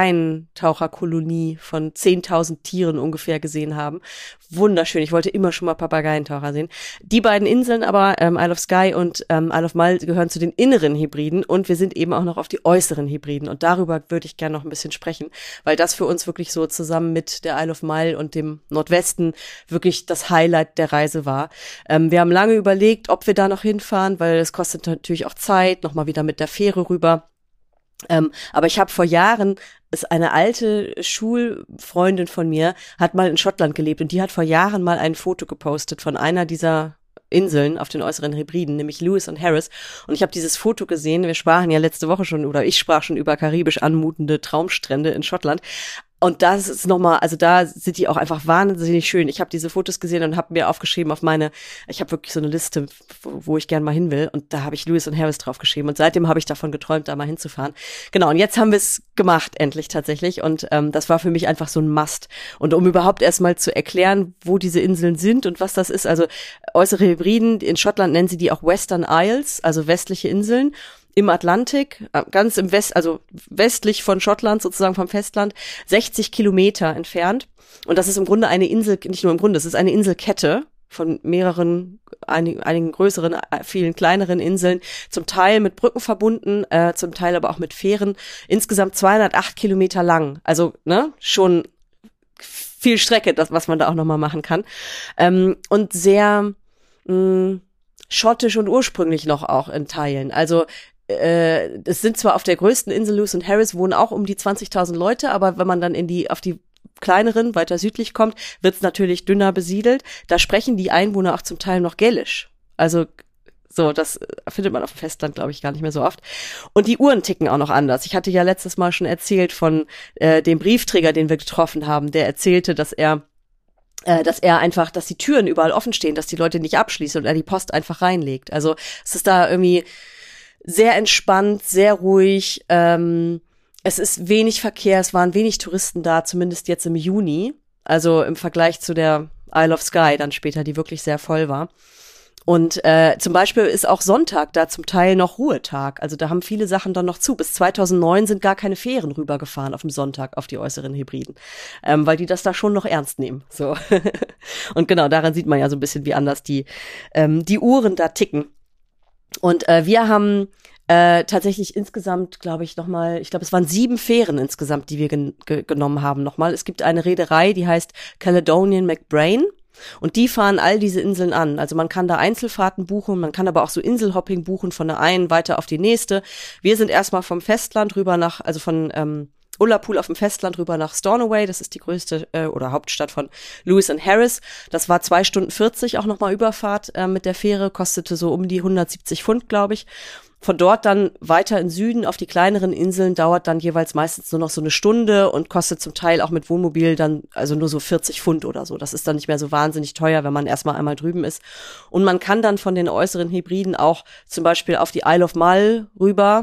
Papageientaucherkolonie von zehntausend Tieren ungefähr gesehen haben. Wunderschön. Ich wollte immer schon mal Papageientaucher sehen. Die beiden Inseln aber, ähm, Isle of Skye und ähm, Isle of Mull, gehören zu den inneren Hebriden, und wir sind eben auch noch auf die äußeren Hebriden, und darüber würde ich gerne noch ein bisschen sprechen, weil das für uns wirklich so zusammen mit der Isle of Mull und dem Nordwesten wirklich das Highlight der Reise war. Ähm, wir haben lange überlegt, ob wir da noch hinfahren, weil es kostet natürlich auch Zeit, nochmal wieder mit der Fähre rüber. Ähm, aber ich habe vor Jahren, ist eine alte Schulfreundin von mir, hat mal in Schottland gelebt, und die hat vor Jahren mal ein Foto gepostet von einer dieser Inseln auf den äußeren Hebriden, nämlich Lewis und Harris. Und ich habe dieses Foto gesehen. Wir sprachen ja letzte Woche schon, oder ich sprach schon über karibisch anmutende Traumstrände in Schottland. Und das ist nochmal, also da sind die auch einfach wahnsinnig schön. Ich habe diese Fotos gesehen und habe mir aufgeschrieben auf meine, ich habe wirklich so eine Liste, wo, wo ich gern mal hin will. Und da habe ich Lewis und Harris draufgeschrieben. Und seitdem habe ich davon geträumt, da mal hinzufahren. Genau, und jetzt haben wir es gemacht, endlich tatsächlich. Und ähm, das war für mich einfach so ein Must. Und um überhaupt erstmal zu erklären, wo diese Inseln sind und was das ist, also äußere Hebriden, in Schottland nennen sie die auch Western Isles, also westliche Inseln. Im Atlantik, ganz im West, also westlich von Schottland, sozusagen vom Festland, sechzig Kilometer entfernt. Und das ist im Grunde eine Insel, nicht nur im Grunde, es ist eine Inselkette von mehreren, einigen, einigen größeren, vielen kleineren Inseln, zum Teil mit Brücken verbunden, äh, zum Teil aber auch mit Fähren, insgesamt zweihundertacht Kilometer lang. Also, ne, schon viel Strecke, das, was man da auch nochmal machen kann. Ähm, und sehr mh, schottisch und ursprünglich noch auch in Teilen. Also, es sind zwar auf der größten Insel, Lewis und Harris wohnen auch um die zwanzigtausend Leute, aber wenn man dann in die auf die kleineren, weiter südlich kommt, wird es natürlich dünner besiedelt. Da sprechen die Einwohner auch zum Teil noch Gälisch. Also so, das findet man auf dem Festland, glaube ich, gar nicht mehr so oft. Und die Uhren ticken auch noch anders. Ich hatte ja letztes Mal schon erzählt von äh, dem Briefträger, den wir getroffen haben, der erzählte, dass er äh, dass er einfach, dass die Türen überall offen stehen, dass die Leute nicht abschließen und er die Post einfach reinlegt. Also es ist da irgendwie sehr entspannt, sehr ruhig. Ähm, es ist wenig Verkehr, es waren wenig Touristen da, zumindest jetzt im Juni. Also im Vergleich zu der Isle of Skye dann später, die wirklich sehr voll war. Und äh, zum Beispiel ist auch Sonntag da zum Teil noch Ruhetag. Also da haben viele Sachen dann noch zu. Bis zweitausendneun sind gar keine Fähren rübergefahren auf dem Sonntag auf die äußeren Hebriden, ähm, weil die das da schon noch ernst nehmen. So. Und genau, daran sieht man ja so ein bisschen, wie anders die ähm, die Uhren da ticken. Und äh, wir haben äh, tatsächlich insgesamt, glaube ich, nochmal, ich glaube, es waren sieben Fähren insgesamt, die wir gen- ge- genommen haben nochmal. Es gibt eine Reederei, die heißt Caledonian McBrain, und die fahren all diese Inseln an. Also man kann da Einzelfahrten buchen, man kann aber auch so Inselhopping buchen von der einen weiter auf die nächste. Wir sind erstmal vom Festland rüber nach, also von ähm, Ullapool auf dem Festland rüber nach Stornoway, das ist die größte äh, oder Hauptstadt von Lewis und Harris. Das war zwei Stunden vierzig auch nochmal Überfahrt äh, mit der Fähre, kostete so um die hundertsiebzig Pfund, glaube ich. Von dort dann weiter in Süden auf die kleineren Inseln, dauert dann jeweils meistens nur noch so eine Stunde und kostet zum Teil auch mit Wohnmobil dann also nur so vierzig Pfund oder so. Das ist dann nicht mehr so wahnsinnig teuer, wenn man erstmal einmal drüben ist. Und man kann dann von den äußeren Hebriden auch zum Beispiel auf die Isle of Mull rüber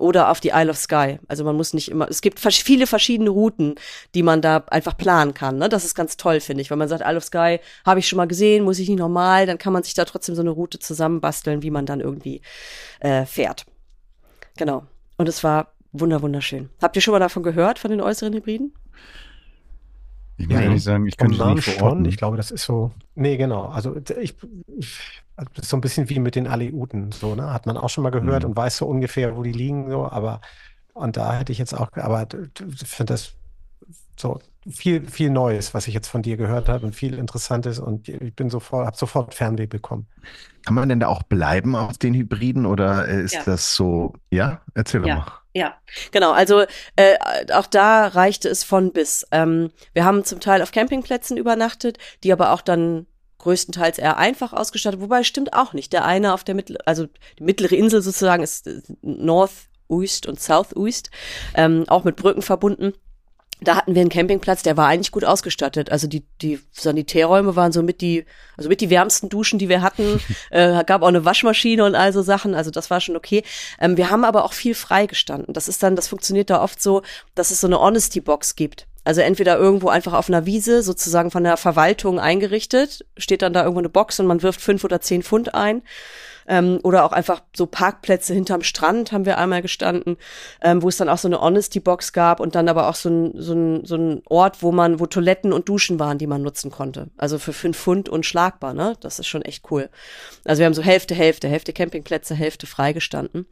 oder auf die Isle of Skye. Also man muss nicht immer, es gibt vers- viele verschiedene Routen, die man da einfach planen kann. Ne? Das ist ganz toll, finde ich. Wenn man sagt, Isle of Skye habe ich schon mal gesehen, muss ich nicht nochmal, dann kann man sich da trotzdem so eine Route zusammenbasteln, wie man dann irgendwie äh, fährt. Genau. Und es war wunder wunderschön. Habt ihr schon mal davon gehört, von den äußeren Hybriden?
Ich muss ehrlich sagen, ich könnte
Namen
nicht
schon.
verorten.
Ich glaube, das ist so. Nee, genau. Also ich, ich also das ist so ein bisschen wie mit den Aleuten, so, ne? Hat man auch schon mal gehört
Mhm.
und weiß so ungefähr, wo die liegen, so, aber und da hätte ich jetzt auch, aber ich finde das so viel, viel Neues, was ich jetzt von dir gehört habe und viel Interessantes und ich bin sofort, habe sofort Fernweh bekommen.
Kann man denn da auch bleiben auf den Hybriden oder äh, ist
Ja.
das so, ja? Erzähl doch
Ja.
mal.
Ja, genau. Also äh, auch da reichte es von bis. Ähm, wir haben zum Teil auf Campingplätzen übernachtet, die aber auch dann größtenteils eher einfach ausgestattet, wobei stimmt auch nicht. Der eine auf der Mittel, also die mittlere Insel sozusagen ist äh, North Uist und South Uist, ähm, auch mit Brücken verbunden. Da hatten wir einen Campingplatz, der war eigentlich gut ausgestattet. Also die die Sanitärräume waren so mit die also mit die wärmsten Duschen, die wir hatten. äh, gab auch eine Waschmaschine und all so Sachen. Also das war schon okay. Ähm, wir haben aber auch viel freigestanden. Das ist dann, das funktioniert da oft so, dass es so eine Honesty Box gibt. Also entweder irgendwo einfach auf einer Wiese, sozusagen von der Verwaltung eingerichtet, steht dann da irgendwo eine Box und man wirft fünf oder zehn Pfund ein. Ähm, oder auch einfach so Parkplätze hinterm Strand haben wir einmal gestanden, ähm, wo es dann auch so eine Honesty-Box gab und dann aber auch so ein, so ein, so ein Ort, wo man, wo Toiletten und Duschen waren, die man nutzen konnte. Also für fünf Pfund unschlagbar, ne? Das ist schon echt cool. Also wir haben so Hälfte, Hälfte, Hälfte Campingplätze, Hälfte freigestanden.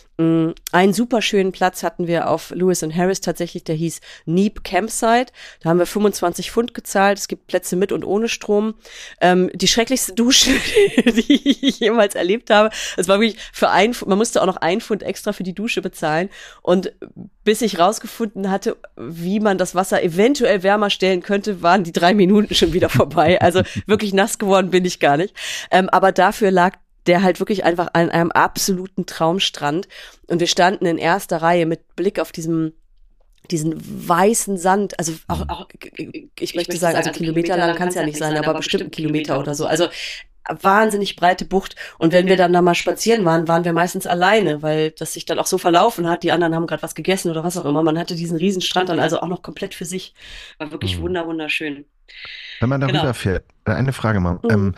Einen super schönen Platz hatten wir auf Lewis and Harris tatsächlich, der hieß Neep Campsite. Da haben wir fünfundzwanzig Pfund gezahlt. Es gibt Plätze mit und ohne Strom. Ähm, die schrecklichste Dusche, die ich jemals erlebt habe. Es war wirklich für ein, man musste auch noch ein Pfund extra für die Dusche bezahlen. Und bis ich rausgefunden hatte, wie man das Wasser eventuell wärmer stellen könnte, waren die drei Minuten schon wieder vorbei. Also wirklich nass geworden bin ich gar nicht. Ähm, aber dafür lag der halt wirklich einfach an einem absoluten Traumstrand. Und wir standen in erster Reihe mit Blick auf diesem, diesen weißen Sand. Also auch, auch ich, ich möchte sagen, also Kilometer lang kann es ja nicht sein, aber bestimmt ein Kilometer oder so. Also wahnsinnig breite Bucht. Und wenn wir dann da mal spazieren waren, waren wir meistens alleine, weil das sich dann auch so verlaufen hat. Die anderen haben gerade was gegessen oder was auch immer. Man hatte diesen riesen Strand dann also auch noch komplett für sich. War wirklich
Mhm.
wunder, wunderschön.
Wenn man darüber
Genau.
fährt, eine Frage mal.
Mhm.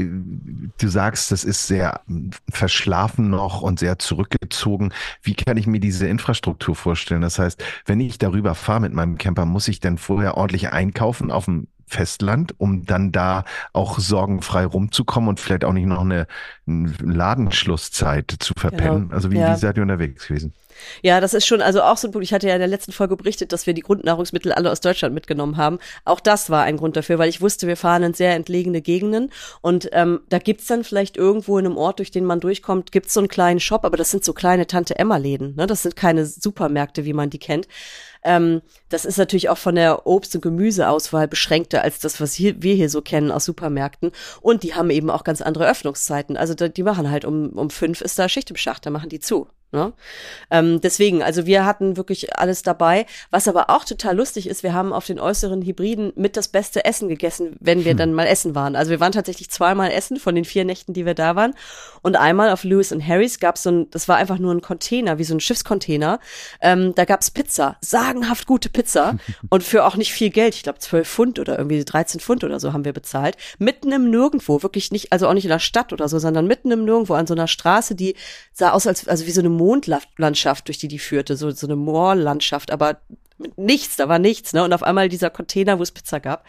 Ähm, du sagst, das ist sehr verschlafen noch und sehr zurückgezogen. Wie kann ich mir diese Infrastruktur vorstellen? Das heißt, wenn ich darüber fahre mit meinem Camper, muss ich dann vorher ordentlich einkaufen auf dem Festland, um dann da auch sorgenfrei rumzukommen und vielleicht auch nicht noch eine, eine Ladenschlusszeit zu verpennen?
Genau.
Also wie,
Ja.
wie seid ihr unterwegs gewesen?
Ja, das ist schon, also auch so ein Punkt. Ich hatte ja in der letzten Folge berichtet, dass wir die Grundnahrungsmittel alle aus Deutschland mitgenommen haben. Auch das war ein Grund dafür, weil ich wusste, wir fahren in sehr entlegene Gegenden und ähm, da gibt's dann vielleicht irgendwo in einem Ort, durch den man durchkommt, gibt's so einen kleinen Shop, aber das sind so kleine Tante-Emma-Läden, ne? Das sind keine Supermärkte, wie man die kennt. Ähm, das ist natürlich auch von der Obst- und Gemüseauswahl beschränkter als das, was hier, wir hier so kennen aus Supermärkten. Und die haben eben auch ganz andere Öffnungszeiten. Also da, die machen halt um, um fünf ist da Schicht im Schacht, da machen die zu. Ne? Ähm, deswegen, also wir hatten wirklich alles dabei. Was aber auch total lustig ist, wir haben auf den äußeren Hybriden mit das beste Essen gegessen, wenn wir hm. dann mal essen waren. Also wir waren tatsächlich zweimal essen von den vier Nächten, die wir da waren. Und einmal auf Lewis and Harris gab es so ein, das war einfach nur ein Container, wie so ein Schiffscontainer. Ähm, da gab's Pizza, sagenhaft gute Pizza und für auch nicht viel Geld. Ich glaube zwölf Pfund oder irgendwie dreizehn Pfund oder so haben wir bezahlt. Mitten im Nirgendwo, wirklich nicht, also auch nicht in der Stadt oder so, sondern mitten im Nirgendwo an so einer Straße, die sah aus als, also wie so eine Mondlandschaft, durch die die führte, so, so eine Moorlandschaft, aber mit nichts, da war nichts, ne? Und auf einmal dieser Container, wo es Pizza gab.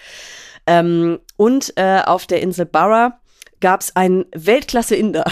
Ähm, und äh, auf der Insel Barra gab's einen Weltklasse-Inder,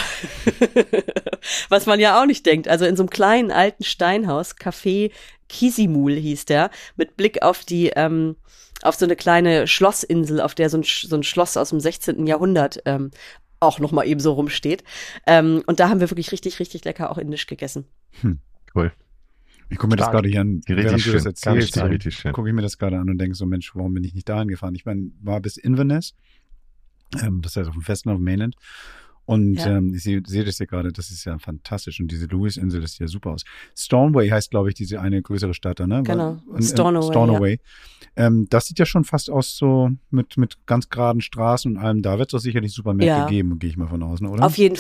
was man ja auch nicht denkt. Also in so einem kleinen alten Steinhaus, Café Kisimul hieß der, mit Blick auf die, ähm, auf so eine kleine Schlossinsel, auf der so ein, so ein Schloss aus dem sechzehnten Jahrhundert ähm, auch noch mal eben so rumsteht. Ähm, und da haben wir wirklich richtig, richtig lecker auch indisch gegessen.
Hm.
Cool.
Ich gucke mir das gerade hier an,
Richtig
während du
schön.
das erzählst,
Ganz richtig schön.
gucke ich mir das gerade an und denke so, Mensch, warum bin ich nicht dahin gefahren? Ich meine, war bis Inverness, ähm, das heißt auf dem Festland, auf dem Mainland. Und
Ja.
ähm, ich sehe seh das hier gerade, das ist ja fantastisch. Und diese Lewis-Insel, das sieht ja super aus. Stornoway heißt, glaube ich, diese eine größere Stadt da, ne?
Genau,
Und,
Stornoway,
Ähm, Stornoway. Ähm, das sieht ja schon fast aus so mit, mit ganz geraden Straßen und allem. Da wird es doch sicherlich Supermärkte
Ja.
geben, gehe ich mal von aus, ne, oder?
Auf jeden Fall.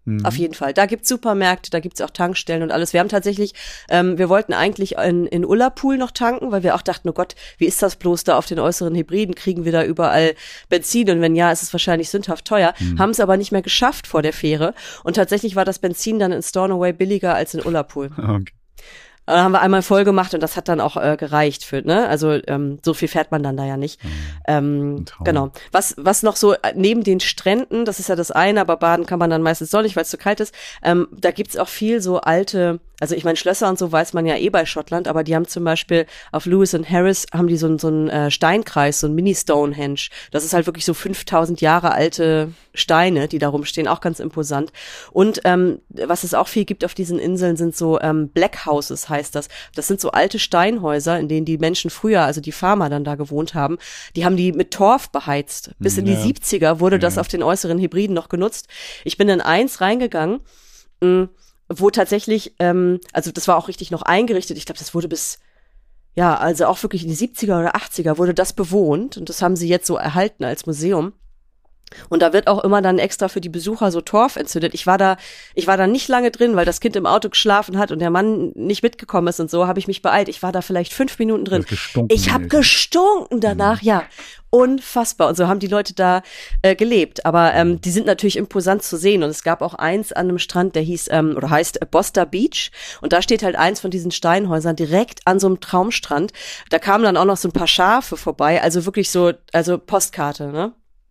Mhm. Auf jeden Fall. Da gibt's Supermärkte, da gibt's auch Tankstellen und alles. Wir haben tatsächlich, ähm, wir wollten eigentlich in, in Ullapool noch tanken, weil wir auch dachten, oh Gott, wie ist das bloß da auf den äußeren Hybriden? Kriegen wir da überall Benzin? Und wenn ja, ist es wahrscheinlich sündhaft teuer. Mhm. Haben es aber nicht mehr geschafft vor der Fähre. Und tatsächlich war das Benzin dann in Stornoway billiger als in Ullapool.
Okay.
Da haben wir einmal voll gemacht und das hat dann auch äh, gereicht für, ne? Also ähm, so viel fährt man dann da ja nicht. Mhm. Ähm, genau. Was was noch so neben den Stränden, das ist ja das eine, aber baden kann man dann meistens doch nicht, weil es zu kalt ist. Ähm, da gibt's auch viel so alte, also ich meine Schlösser und so weiß man ja eh bei Schottland, aber die haben zum Beispiel auf Lewis and Harris haben die so, so einen äh, Steinkreis, so ein Mini-Stonehenge. Das ist halt wirklich so fünftausend Jahre alte Steine, die da rumstehen, auch ganz imposant. Und ähm, was es auch viel gibt auf diesen Inseln sind so ähm, Black Houses, heißt das. Das sind so alte Steinhäuser, in denen die Menschen früher, also die Farmer dann da gewohnt haben. Die haben die mit Torf beheizt. Bis in ja. die siebziger wurde ja. das auf den äußeren Hybriden noch genutzt. Ich bin in eins reingegangen, mh, wo tatsächlich, ähm, also das war auch richtig noch eingerichtet. Ich glaube, das wurde bis, ja, also auch wirklich in die siebziger oder achtziger wurde das bewohnt. Und das haben sie jetzt so erhalten als Museum. Und da wird auch immer dann extra für die Besucher so Torf entzündet. Ich war da, ich war da nicht lange drin, weil das Kind im Auto geschlafen hat und der Mann nicht mitgekommen ist und so, habe ich mich beeilt. Ich war da vielleicht fünf Minuten drin. Ich habe gestunken danach, mhm. ja. Unfassbar. Und so haben die Leute da äh, gelebt. Aber ähm, die sind natürlich imposant zu sehen. Und es gab auch eins an einem Strand, der hieß, ähm, oder heißt äh, Boster Beach. Und da steht halt eins von diesen Steinhäusern direkt an so einem Traumstrand. Da kamen dann auch noch so ein paar Schafe vorbei. Also wirklich so, also Postkarte, ne?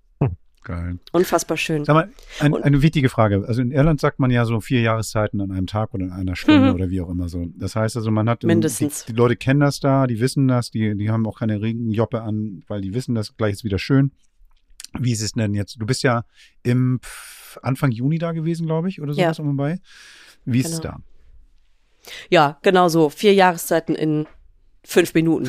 Geil.
Unfassbar schön.
Sag mal, ein, eine wichtige Frage. Also in Irland sagt man ja so vier Jahreszeiten an einem Tag oder in einer Stunde mhm. oder wie auch immer so. Das heißt also, man hat,
mindestens.
Die, die Leute kennen das da, die wissen das, die, die haben auch keine Regenjoppe an, weil die wissen das, gleich ist wieder schön. Wie ist es denn jetzt? Du bist ja im Anfang Juni da gewesen, glaube ich, oder sowas
ja.
um und bei. Wie ist
genau.
es da?
Ja, genau so. Vier Jahreszeiten in fünf Minuten.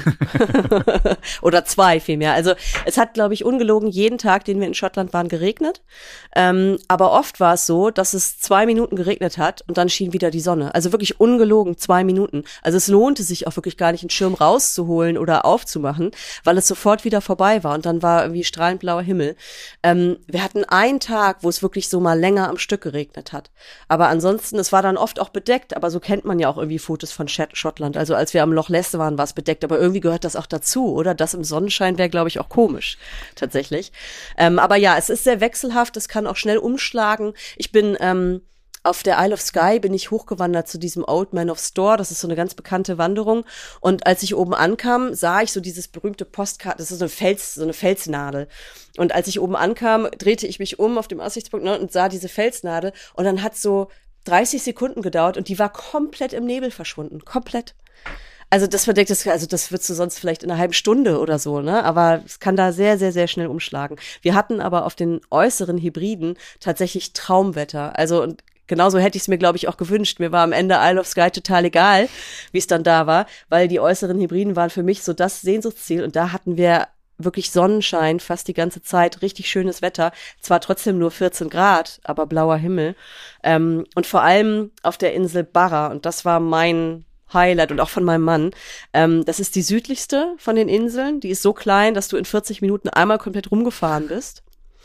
Oder zwei vielmehr. Also es hat, glaube ich, ungelogen jeden Tag, den wir in Schottland waren, geregnet. Ähm, aber oft war es so, dass es zwei Minuten geregnet hat und dann schien wieder die Sonne. Also wirklich ungelogen zwei Minuten. Also es lohnte sich auch wirklich gar nicht, einen Schirm rauszuholen oder aufzumachen, weil es sofort wieder vorbei war und dann war irgendwie strahlend blauer Himmel. Ähm, wir hatten einen Tag, wo es wirklich so mal länger am Stück geregnet hat. Aber ansonsten, es war dann oft auch bedeckt, aber so kennt man ja auch irgendwie Fotos von Schottland. Also als wir am Loch Ness waren, war bedeckt, aber irgendwie gehört das auch dazu, oder? Das im Sonnenschein wäre, glaube ich, auch komisch, tatsächlich. Ähm, aber ja, es ist sehr wechselhaft, es kann auch schnell umschlagen. Ich bin ähm, auf der Isle of Skye, bin ich hochgewandert zu diesem Old Man of Storr, das ist so eine ganz bekannte Wanderung, und als ich oben ankam, sah ich so dieses berühmte Postkarte, das ist so eine Fels, so eine Felsnadel, und als ich oben ankam, drehte ich mich um auf dem Aussichtspunkt, ne, und sah diese Felsnadel, und dann hat so dreißig Sekunden gedauert und die war komplett im Nebel verschwunden, komplett. Also das verdeckt das, also das würdest du sonst vielleicht in einer halben Stunde oder so, ne? Aber es kann da sehr, sehr, sehr schnell umschlagen. Wir hatten aber auf den äußeren Hybriden tatsächlich Traumwetter. Also und genauso hätte ich es mir, glaube ich, auch gewünscht. Mir war am Ende Isle of Skye total egal, wie es dann da war, weil die äußeren Hybriden waren für mich so das Sehnsuchtsziel. Und da hatten wir wirklich Sonnenschein fast die ganze Zeit, richtig schönes Wetter. Zwar trotzdem nur vierzehn Grad, aber blauer Himmel. Ähm, und vor allem auf der Insel Barra. Und das war mein Highlight und auch von meinem Mann. Ähm, das ist die südlichste von den Inseln. Die ist so klein, dass du in vierzig Minuten einmal komplett rumgefahren bist.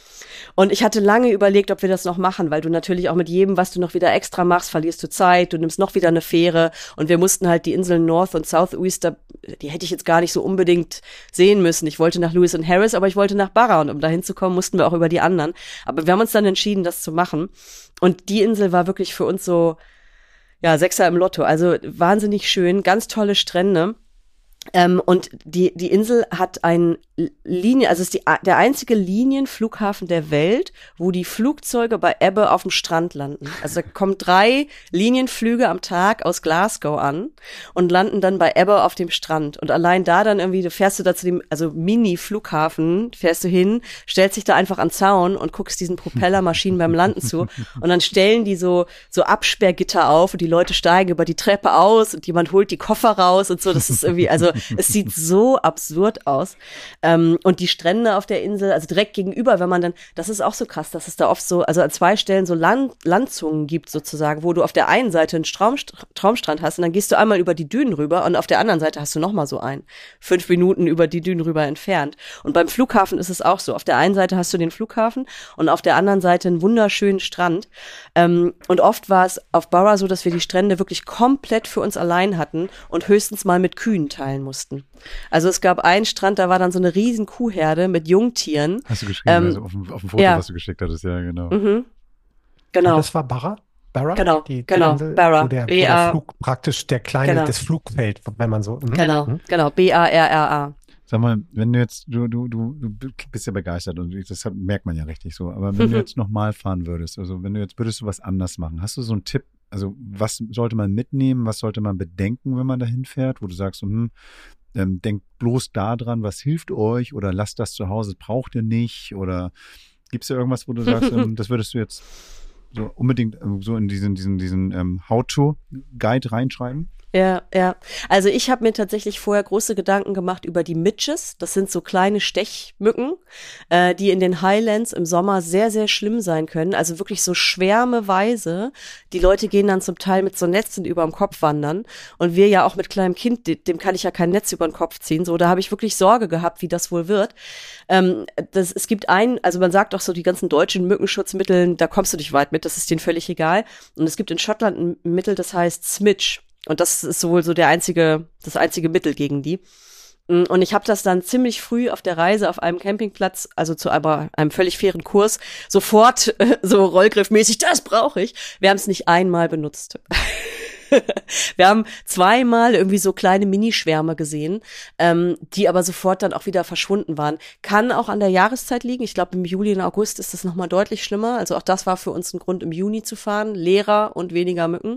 Und ich hatte lange überlegt, ob wir das noch machen, weil du natürlich auch mit jedem, was du noch wieder extra machst, verlierst du Zeit, du nimmst noch wieder eine Fähre. Und wir mussten halt die Inseln North und South Easter, die hätte ich jetzt gar nicht so unbedingt sehen müssen. Ich wollte nach Lewis and Harris, aber ich wollte nach Barra. Und um da hinzukommen, mussten wir auch über die anderen. Aber wir haben uns dann entschieden, das zu machen. Und die Insel war wirklich für uns so, ja, Sechser im Lotto. Also wahnsinnig schön, ganz tolle Strände. Ähm, und die die Insel hat ein Linie, also ist die, der einzige Linienflughafen der Welt, wo die Flugzeuge bei Ebbe auf dem Strand landen. Also da kommen drei Linienflüge am Tag aus Glasgow an und landen dann bei Ebbe auf dem Strand. Und allein da dann irgendwie, du fährst du da zu dem, also Mini-Flughafen, fährst du hin, stellst dich da einfach an den Zaun und guckst diesen Propellermaschinen beim Landen zu. Und dann stellen die so so Absperrgitter auf und die Leute steigen über die Treppe aus und jemand holt die Koffer raus und so. Das ist irgendwie, also Also es sieht so absurd aus. Ähm, und die Strände auf der Insel, also direkt gegenüber, wenn man dann, das ist auch so krass, dass es da oft so, also an zwei Stellen so Land, Landzungen gibt sozusagen, wo du auf der einen Seite einen Traum, Traumstrand hast und dann gehst du einmal über die Dünen rüber und auf der anderen Seite hast du nochmal so einen. Fünf Minuten über die Dünen rüber entfernt. Und beim Flughafen ist es auch so. Auf der einen Seite hast du den Flughafen und auf der anderen Seite einen wunderschönen Strand. Ähm, und oft war es auf Barra so, dass wir die Strände wirklich komplett für uns allein hatten und höchstens mal mit Kühen teilen mussten. Also es gab einen Strand, da war dann so eine riesen Kuhherde mit Jungtieren.
Hast du geschrieben,
ähm,
also auf dem, auf dem Foto,
ja.
was du geschickt hattest, ja, genau.
Mhm. Genau.
Das war Barra? Barra?
Genau,
die, die
genau,
Insel,
Barra.
Wo der, wo
B A
der Flug praktisch der kleine,
Genau.
das Flugfeld, wenn man so. Mhm.
Genau,
Mhm.
genau. B A R R A.
Sag mal, wenn du jetzt, du, du, du, du bist ja begeistert und das hat, merkt man ja richtig so, aber wenn du jetzt nochmal fahren würdest, also wenn du jetzt, würdest du was anders machen? Hast du so einen Tipp, also was sollte man mitnehmen, was sollte man bedenken, wenn man dahin fährt, wo du sagst, so, hm, ähm, denkt bloß da dran, was hilft euch oder lasst das zu Hause, braucht ihr nicht oder gibt es da irgendwas, wo du sagst, ähm, das würdest du jetzt so unbedingt ähm, so in diesen, diesen, diesen ähm, How-to-Guide reinschreiben?
Ja, ja. Also ich habe mir tatsächlich vorher große Gedanken gemacht über die Midges. Das sind so kleine Stechmücken, äh, die in den Highlands im Sommer sehr, sehr schlimm sein können. Also wirklich so schwärmeweise. Die Leute gehen dann zum Teil mit so Netzen über dem Kopf wandern. Und wir ja auch mit kleinem Kind, dem kann ich ja kein Netz über den Kopf ziehen. So, da habe ich wirklich Sorge gehabt, wie das wohl wird. Ähm, das, es gibt einen, also man sagt auch so, die ganzen deutschen Mückenschutzmittel, da kommst du nicht weit mit, das ist denen völlig egal. Und es gibt in Schottland ein Mittel, das heißt Smidge. Und das ist wohl so der einzige, das einzige Mittel gegen die. Und ich habe das dann ziemlich früh auf der Reise auf einem Campingplatz, also zu einem, einem völlig fairen Kurs, sofort äh, so rollgriffmäßig, das brauche ich. Wir haben es nicht einmal benutzt. Wir haben zweimal irgendwie so kleine Minischwärme gesehen, ähm, die aber sofort dann auch wieder verschwunden waren. Kann auch an der Jahreszeit liegen. Ich glaube, im Juli und August ist das nochmal deutlich schlimmer. Also auch das war für uns ein Grund, im Juni zu fahren. Leerer und weniger Mücken.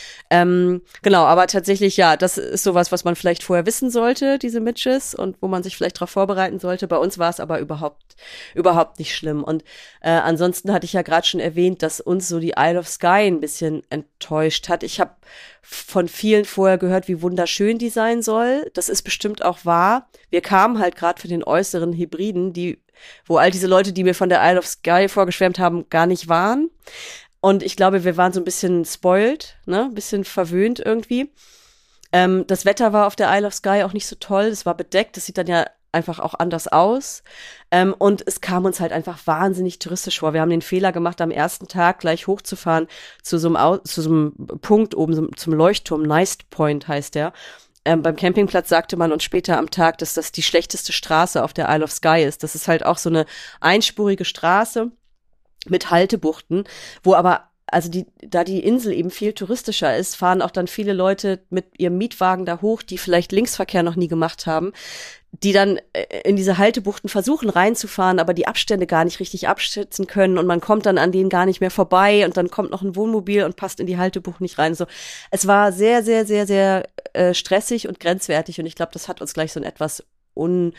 Ähm, genau, aber tatsächlich, ja, das ist sowas, was man vielleicht vorher wissen sollte, diese Midges, und wo man sich vielleicht darauf vorbereiten sollte. Bei uns war es aber überhaupt, überhaupt nicht schlimm. Und äh, ansonsten hatte ich ja gerade schon erwähnt, dass uns so die Isle of Skye ein bisschen enttäuscht hat. Ich habe von vielen vorher gehört, wie wunderschön die sein soll. Das ist bestimmt auch wahr. Wir kamen halt gerade für den äußeren Hybriden, die, wo all diese Leute, die mir von der Isle of Skye vorgeschwärmt haben, gar nicht waren. Und ich glaube, wir waren so ein bisschen spoiled, ne, ein bisschen verwöhnt irgendwie. Ähm, das Wetter war auf der Isle of Skye auch nicht so toll. Es war bedeckt. Das sieht dann ja einfach auch anders aus. Ähm, und es kam uns halt einfach wahnsinnig touristisch vor. Wir haben den Fehler gemacht, am ersten Tag gleich hochzufahren zu so einem, Au- zu so einem Punkt oben, so, zum Leuchtturm. Niced Point heißt der. Ähm, beim Campingplatz sagte man uns später am Tag, dass das die schlechteste Straße auf der Isle of Skye ist. Das ist halt auch so eine einspurige Straße mit Haltebuchten, wo aber, also die, da die Insel eben viel touristischer ist, fahren auch dann viele Leute mit ihrem Mietwagen da hoch, die vielleicht Linksverkehr noch nie gemacht haben, die dann in diese Haltebuchten versuchen reinzufahren, aber die Abstände gar nicht richtig abschätzen können und man kommt dann an denen gar nicht mehr vorbei und dann kommt noch ein Wohnmobil und passt in die Haltebucht nicht rein. So, es war sehr, sehr, sehr, sehr äh, stressig und grenzwertig und ich glaube, das hat uns gleich so ein etwas un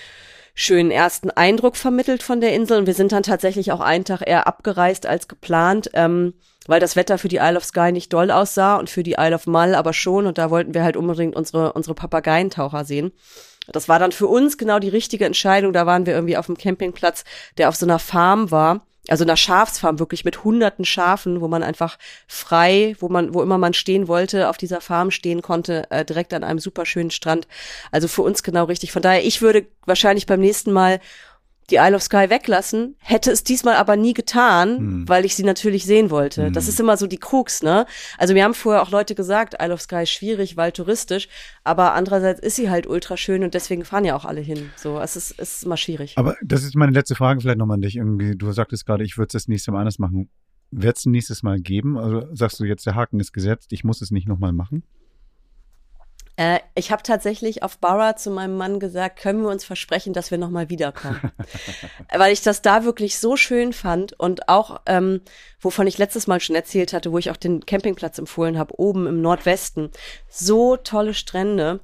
schönen ersten Eindruck vermittelt von der Insel und wir sind dann tatsächlich auch einen Tag eher abgereist als geplant, ähm, weil das Wetter für die Isle of Skye nicht doll aussah und für die Isle of Mull aber schon und da wollten wir halt unbedingt unsere unsere Papageientaucher sehen. Das war dann für uns genau die richtige Entscheidung, da waren wir irgendwie auf einem Campingplatz, der auf so einer Farm war, also einer Schafsfarm wirklich mit hunderten Schafen, wo man einfach frei, wo man, wo immer man stehen wollte, auf dieser Farm stehen konnte, äh, direkt an einem super schönen Strand. Also für uns genau richtig. Von daher, ich würde wahrscheinlich beim nächsten Mal die Isle of Skye weglassen, hätte es diesmal aber nie getan, hm. weil ich sie natürlich sehen wollte. Hm. Das ist immer so die Krux, ne? Also mir haben vorher auch Leute gesagt, Isle of Skye ist schwierig, weil touristisch, aber andererseits ist sie halt ultra schön und deswegen fahren ja auch alle hin. So, es ist, es ist immer schwierig.
Aber das ist meine letzte Frage vielleicht nochmal an dich. Irgendwie, du sagtest gerade, ich würde es das nächste Mal anders machen. Wird es ein nächstes Mal geben? Also sagst du jetzt, der Haken ist gesetzt, ich muss es nicht nochmal machen?
Äh, ich habe tatsächlich auf Barra zu meinem Mann gesagt, können wir uns versprechen, dass wir nochmal wiederkommen. Weil ich das da wirklich so schön fand und auch, ähm, wovon ich letztes Mal schon erzählt hatte, wo ich auch den Campingplatz empfohlen habe, oben im Nordwesten. So tolle Strände.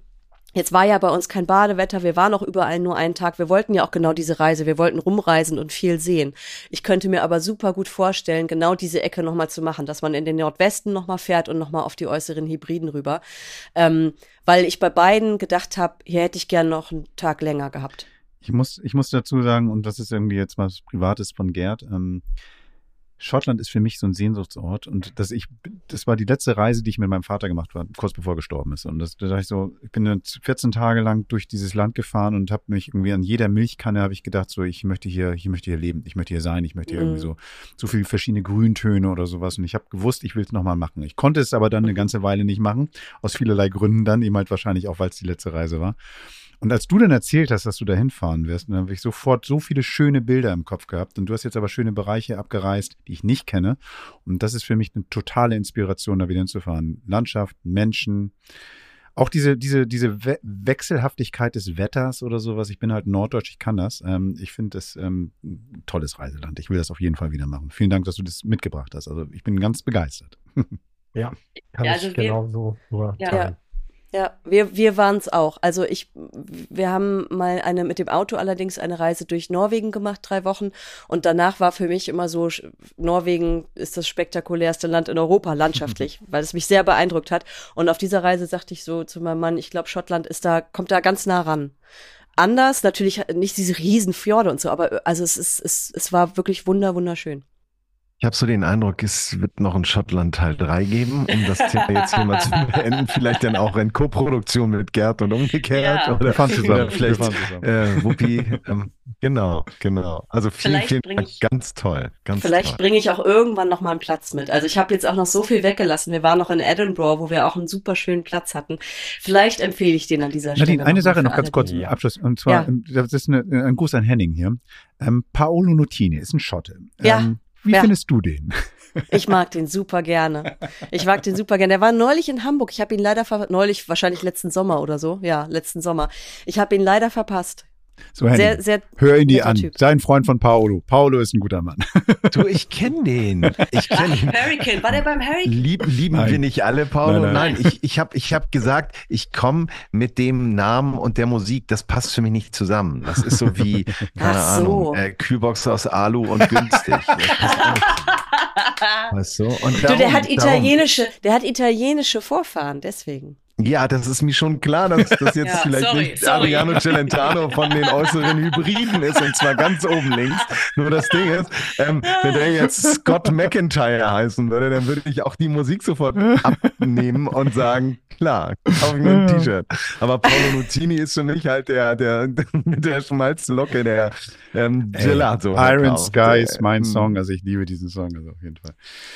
Jetzt war ja bei uns kein Badewetter, wir waren auch überall nur einen Tag. Wir wollten ja auch genau diese Reise, wir wollten rumreisen und viel sehen. Ich könnte mir aber super gut vorstellen, genau diese Ecke nochmal zu machen, dass man in den Nordwesten nochmal fährt und nochmal auf die äußeren Hybriden rüber. Ähm, weil ich bei beiden gedacht habe, hier hätte ich gern noch einen Tag länger gehabt.
Ich muss, ich muss dazu sagen, und das ist irgendwie jetzt was Privates von Gerd, ähm, Schottland ist für mich so ein Sehnsuchtsort und das, ich, das war die letzte Reise, die ich mit meinem Vater gemacht habe, kurz bevor er gestorben ist. Und das, da dachte ich so, ich bin jetzt vierzehn Tage lang durch dieses Land gefahren und habe mich irgendwie an jeder Milchkanne habe ich gedacht, so ich möchte hier, ich möchte hier leben, ich möchte hier sein, ich möchte hier mhm. irgendwie so, so viele verschiedene Grüntöne oder sowas. Und ich habe gewusst, ich will es nochmal machen. Ich konnte es aber dann eine ganze Weile nicht machen, aus vielerlei Gründen dann, eben halt wahrscheinlich auch, weil es die letzte Reise war. Und als du dann erzählt hast, dass du da hinfahren wirst, dann habe ich sofort so viele schöne Bilder im Kopf gehabt. Und du hast jetzt aber schöne Bereiche abgereist, die ich nicht kenne. Und das ist für mich eine totale Inspiration, da wieder hinzufahren. Landschaft, Menschen, auch diese, diese, diese We- Wechselhaftigkeit des Wetters oder sowas. Ich bin halt Norddeutsch, ich kann das. Ähm, ich finde das ähm, ein tolles Reiseland. Ich will das auf jeden Fall wieder machen. Vielen Dank, dass du das mitgebracht hast. Also ich bin ganz begeistert.
Ja, kann
Ja,
ich
also wir-
genau so nur
Ja.
sagen.
Ja, wir, wir waren es auch. Also ich, wir haben mal eine, mit dem Auto allerdings eine Reise durch Norwegen gemacht, drei Wochen. Und danach war für mich immer so, Norwegen ist das spektakulärste Land in Europa, landschaftlich, weil es mich sehr beeindruckt hat. Und auf dieser Reise sagte ich so zu meinem Mann, ich glaube, Schottland ist da, kommt da ganz nah ran. Anders, natürlich nicht diese riesen Fjorde und so, aber also es ist, es, es war wirklich wunder, wunderschön.
Ich habe so den Eindruck, es wird noch ein Schottland Teil drei geben, um das Thema jetzt hier mal zu beenden. Vielleicht dann auch in Koproduktion mit Gerd und umgekehrt.
Ja.
Oder,
Wir fahren zusammen.
oder vielleicht
Wir fahren zusammen.
äh, Wuppi. Ähm, genau, genau. Also vielen,
Vielleicht
vielen
bring
Dank.
ich-
Ganz toll. Ganz
Vielleicht
toll.
bringe ich auch irgendwann noch mal einen Platz mit. Also ich habe jetzt auch noch so viel weggelassen. Wir waren noch in Edinburgh, wo wir auch einen super schönen Platz hatten. Vielleicht empfehle ich den an dieser Stelle.
Nadine, eine
mal
Sache
für
noch ganz
alle,
kurz
die-
zum
Ja.
Abschluss. Und zwar,
Ja.
ähm, das ist eine, ein Gruß an Henning hier. Ähm, Paolo Nutini ist ein Schotte.
Ja.
Ähm, wie
Ja.
findest du den?
Ich mag den super gerne. Ich mag den super gerne. Der war neulich in Hamburg. Ich habe ihn leider ver neulich, wahrscheinlich letzten Sommer oder so. Ja, letzten Sommer. Ich habe ihn leider verpasst.
So, Henning,
Sehr, sehr
hör ihn dir
netter
an.
Typ.
Sei ein Freund von Paolo. Paolo ist ein guter Mann.
Du, ich kenne den. Ich kenne ihn.
Hurricane. War der beim Hurricane?
Lieb, lieben
Nein.
wir nicht alle, Paulo?
Nein,
Nein,
nein.
ich, ich habe ich hab gesagt, ich komme mit dem Namen und der Musik, das passt für mich nicht zusammen. Das ist so wie, keine
Ach so.
Ahnung, äh, Kühlbox aus Alu und günstig. Das passt auch nicht. Weißt du? Und
Du,
darum,
der hat
darum,
italienische, der hat italienische Vorfahren, deswegen.
ja, das ist mir schon klar, dass das jetzt
Ja,
vielleicht
sorry,
nicht
sorry.
Adriano Celentano von den äußeren Hybriden ist, und zwar ganz oben links. Nur das Ding ist, ähm, wenn der jetzt Scott McIntyre heißen würde, dann würde ich auch die Musik sofort abnehmen und sagen, klar, kaufe ich mir ein T-Shirt. Aber Paolo Nutini ist für mich halt der, der, mit der Schmalzlocke, der ähm, Gelato.
Iron
verkauft.
Sky ist mein
Äh,
Song. Also ich liebe diesen Song, also auf jeden Fall.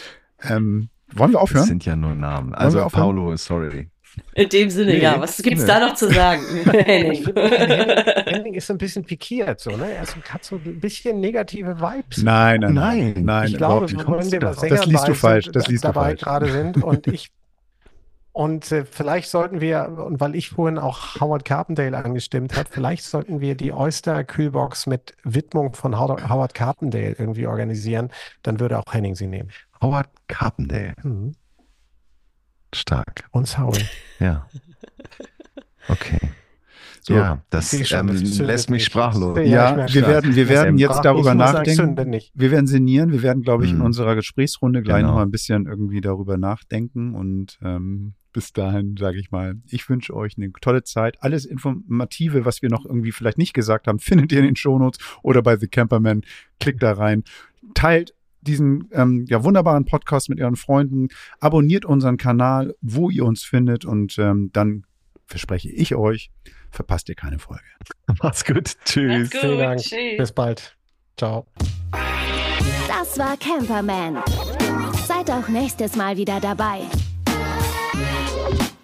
Ähm, wollen wir
Das
aufhören?
sind ja nur Namen.
wir
Also
aufhören?
Paolo, sorry.
In dem Sinne,
Nee,
ja. Was gibt's
nee.
da noch zu sagen? Henning?
Henning ist so ein bisschen pikiert, so, ne? Er ist- hat so ein bisschen negative Vibes.
Nein, nein,
Nein.
nein,
ich
überhaupt
glaube,
nicht.
kommst
wenn
du
wir
darauf?
Sänger
Das liest du
bei
falsch,
sind,
das liest du
dabei
falsch.
gerade sind und ich und äh, vielleicht sollten wir, und weil ich vorhin auch Howard Carpendale angestimmt habe, vielleicht sollten wir die Oyster Kühlbox mit Widmung von Howard, Howard Carpendale irgendwie organisieren. Dann würde auch Henning sie nehmen.
Howard Carpendale.
Mhm.
Stark.
Und Howl.
Ja. Okay.
So,
ja, das
Ich sehe schon,
ähm,
das zündet
lässt mich
nicht.
sprachlos.
Ja,
Ja,
ich merke
wir
schon.
werden, wir werden
Ähm,
jetzt
Ich
darüber
muss sagen,
nachdenken.
zündet nicht.
Wir werden sinnieren. Wir werden, glaube ich, in
Mhm.
unserer Gesprächsrunde gleich
Genau.
noch mal ein bisschen irgendwie darüber nachdenken. Und ähm, bis dahin sage ich mal, ich wünsche euch eine tolle Zeit. Alles Informative, was wir noch irgendwie vielleicht nicht gesagt haben, findet ihr in den Shownotes oder bei The Camperman. Klickt da rein. Teilt diesen ähm, ja, wunderbaren Podcast mit euren Freunden. Abonniert unseren Kanal, wo ihr uns findet. Und ähm, dann verspreche ich euch, verpasst ihr keine Folge.
Mach's gut. Tschüss.
Vielen Dank. Bis bald. Ciao.
Das war Camperman. Seid auch nächstes Mal wieder dabei.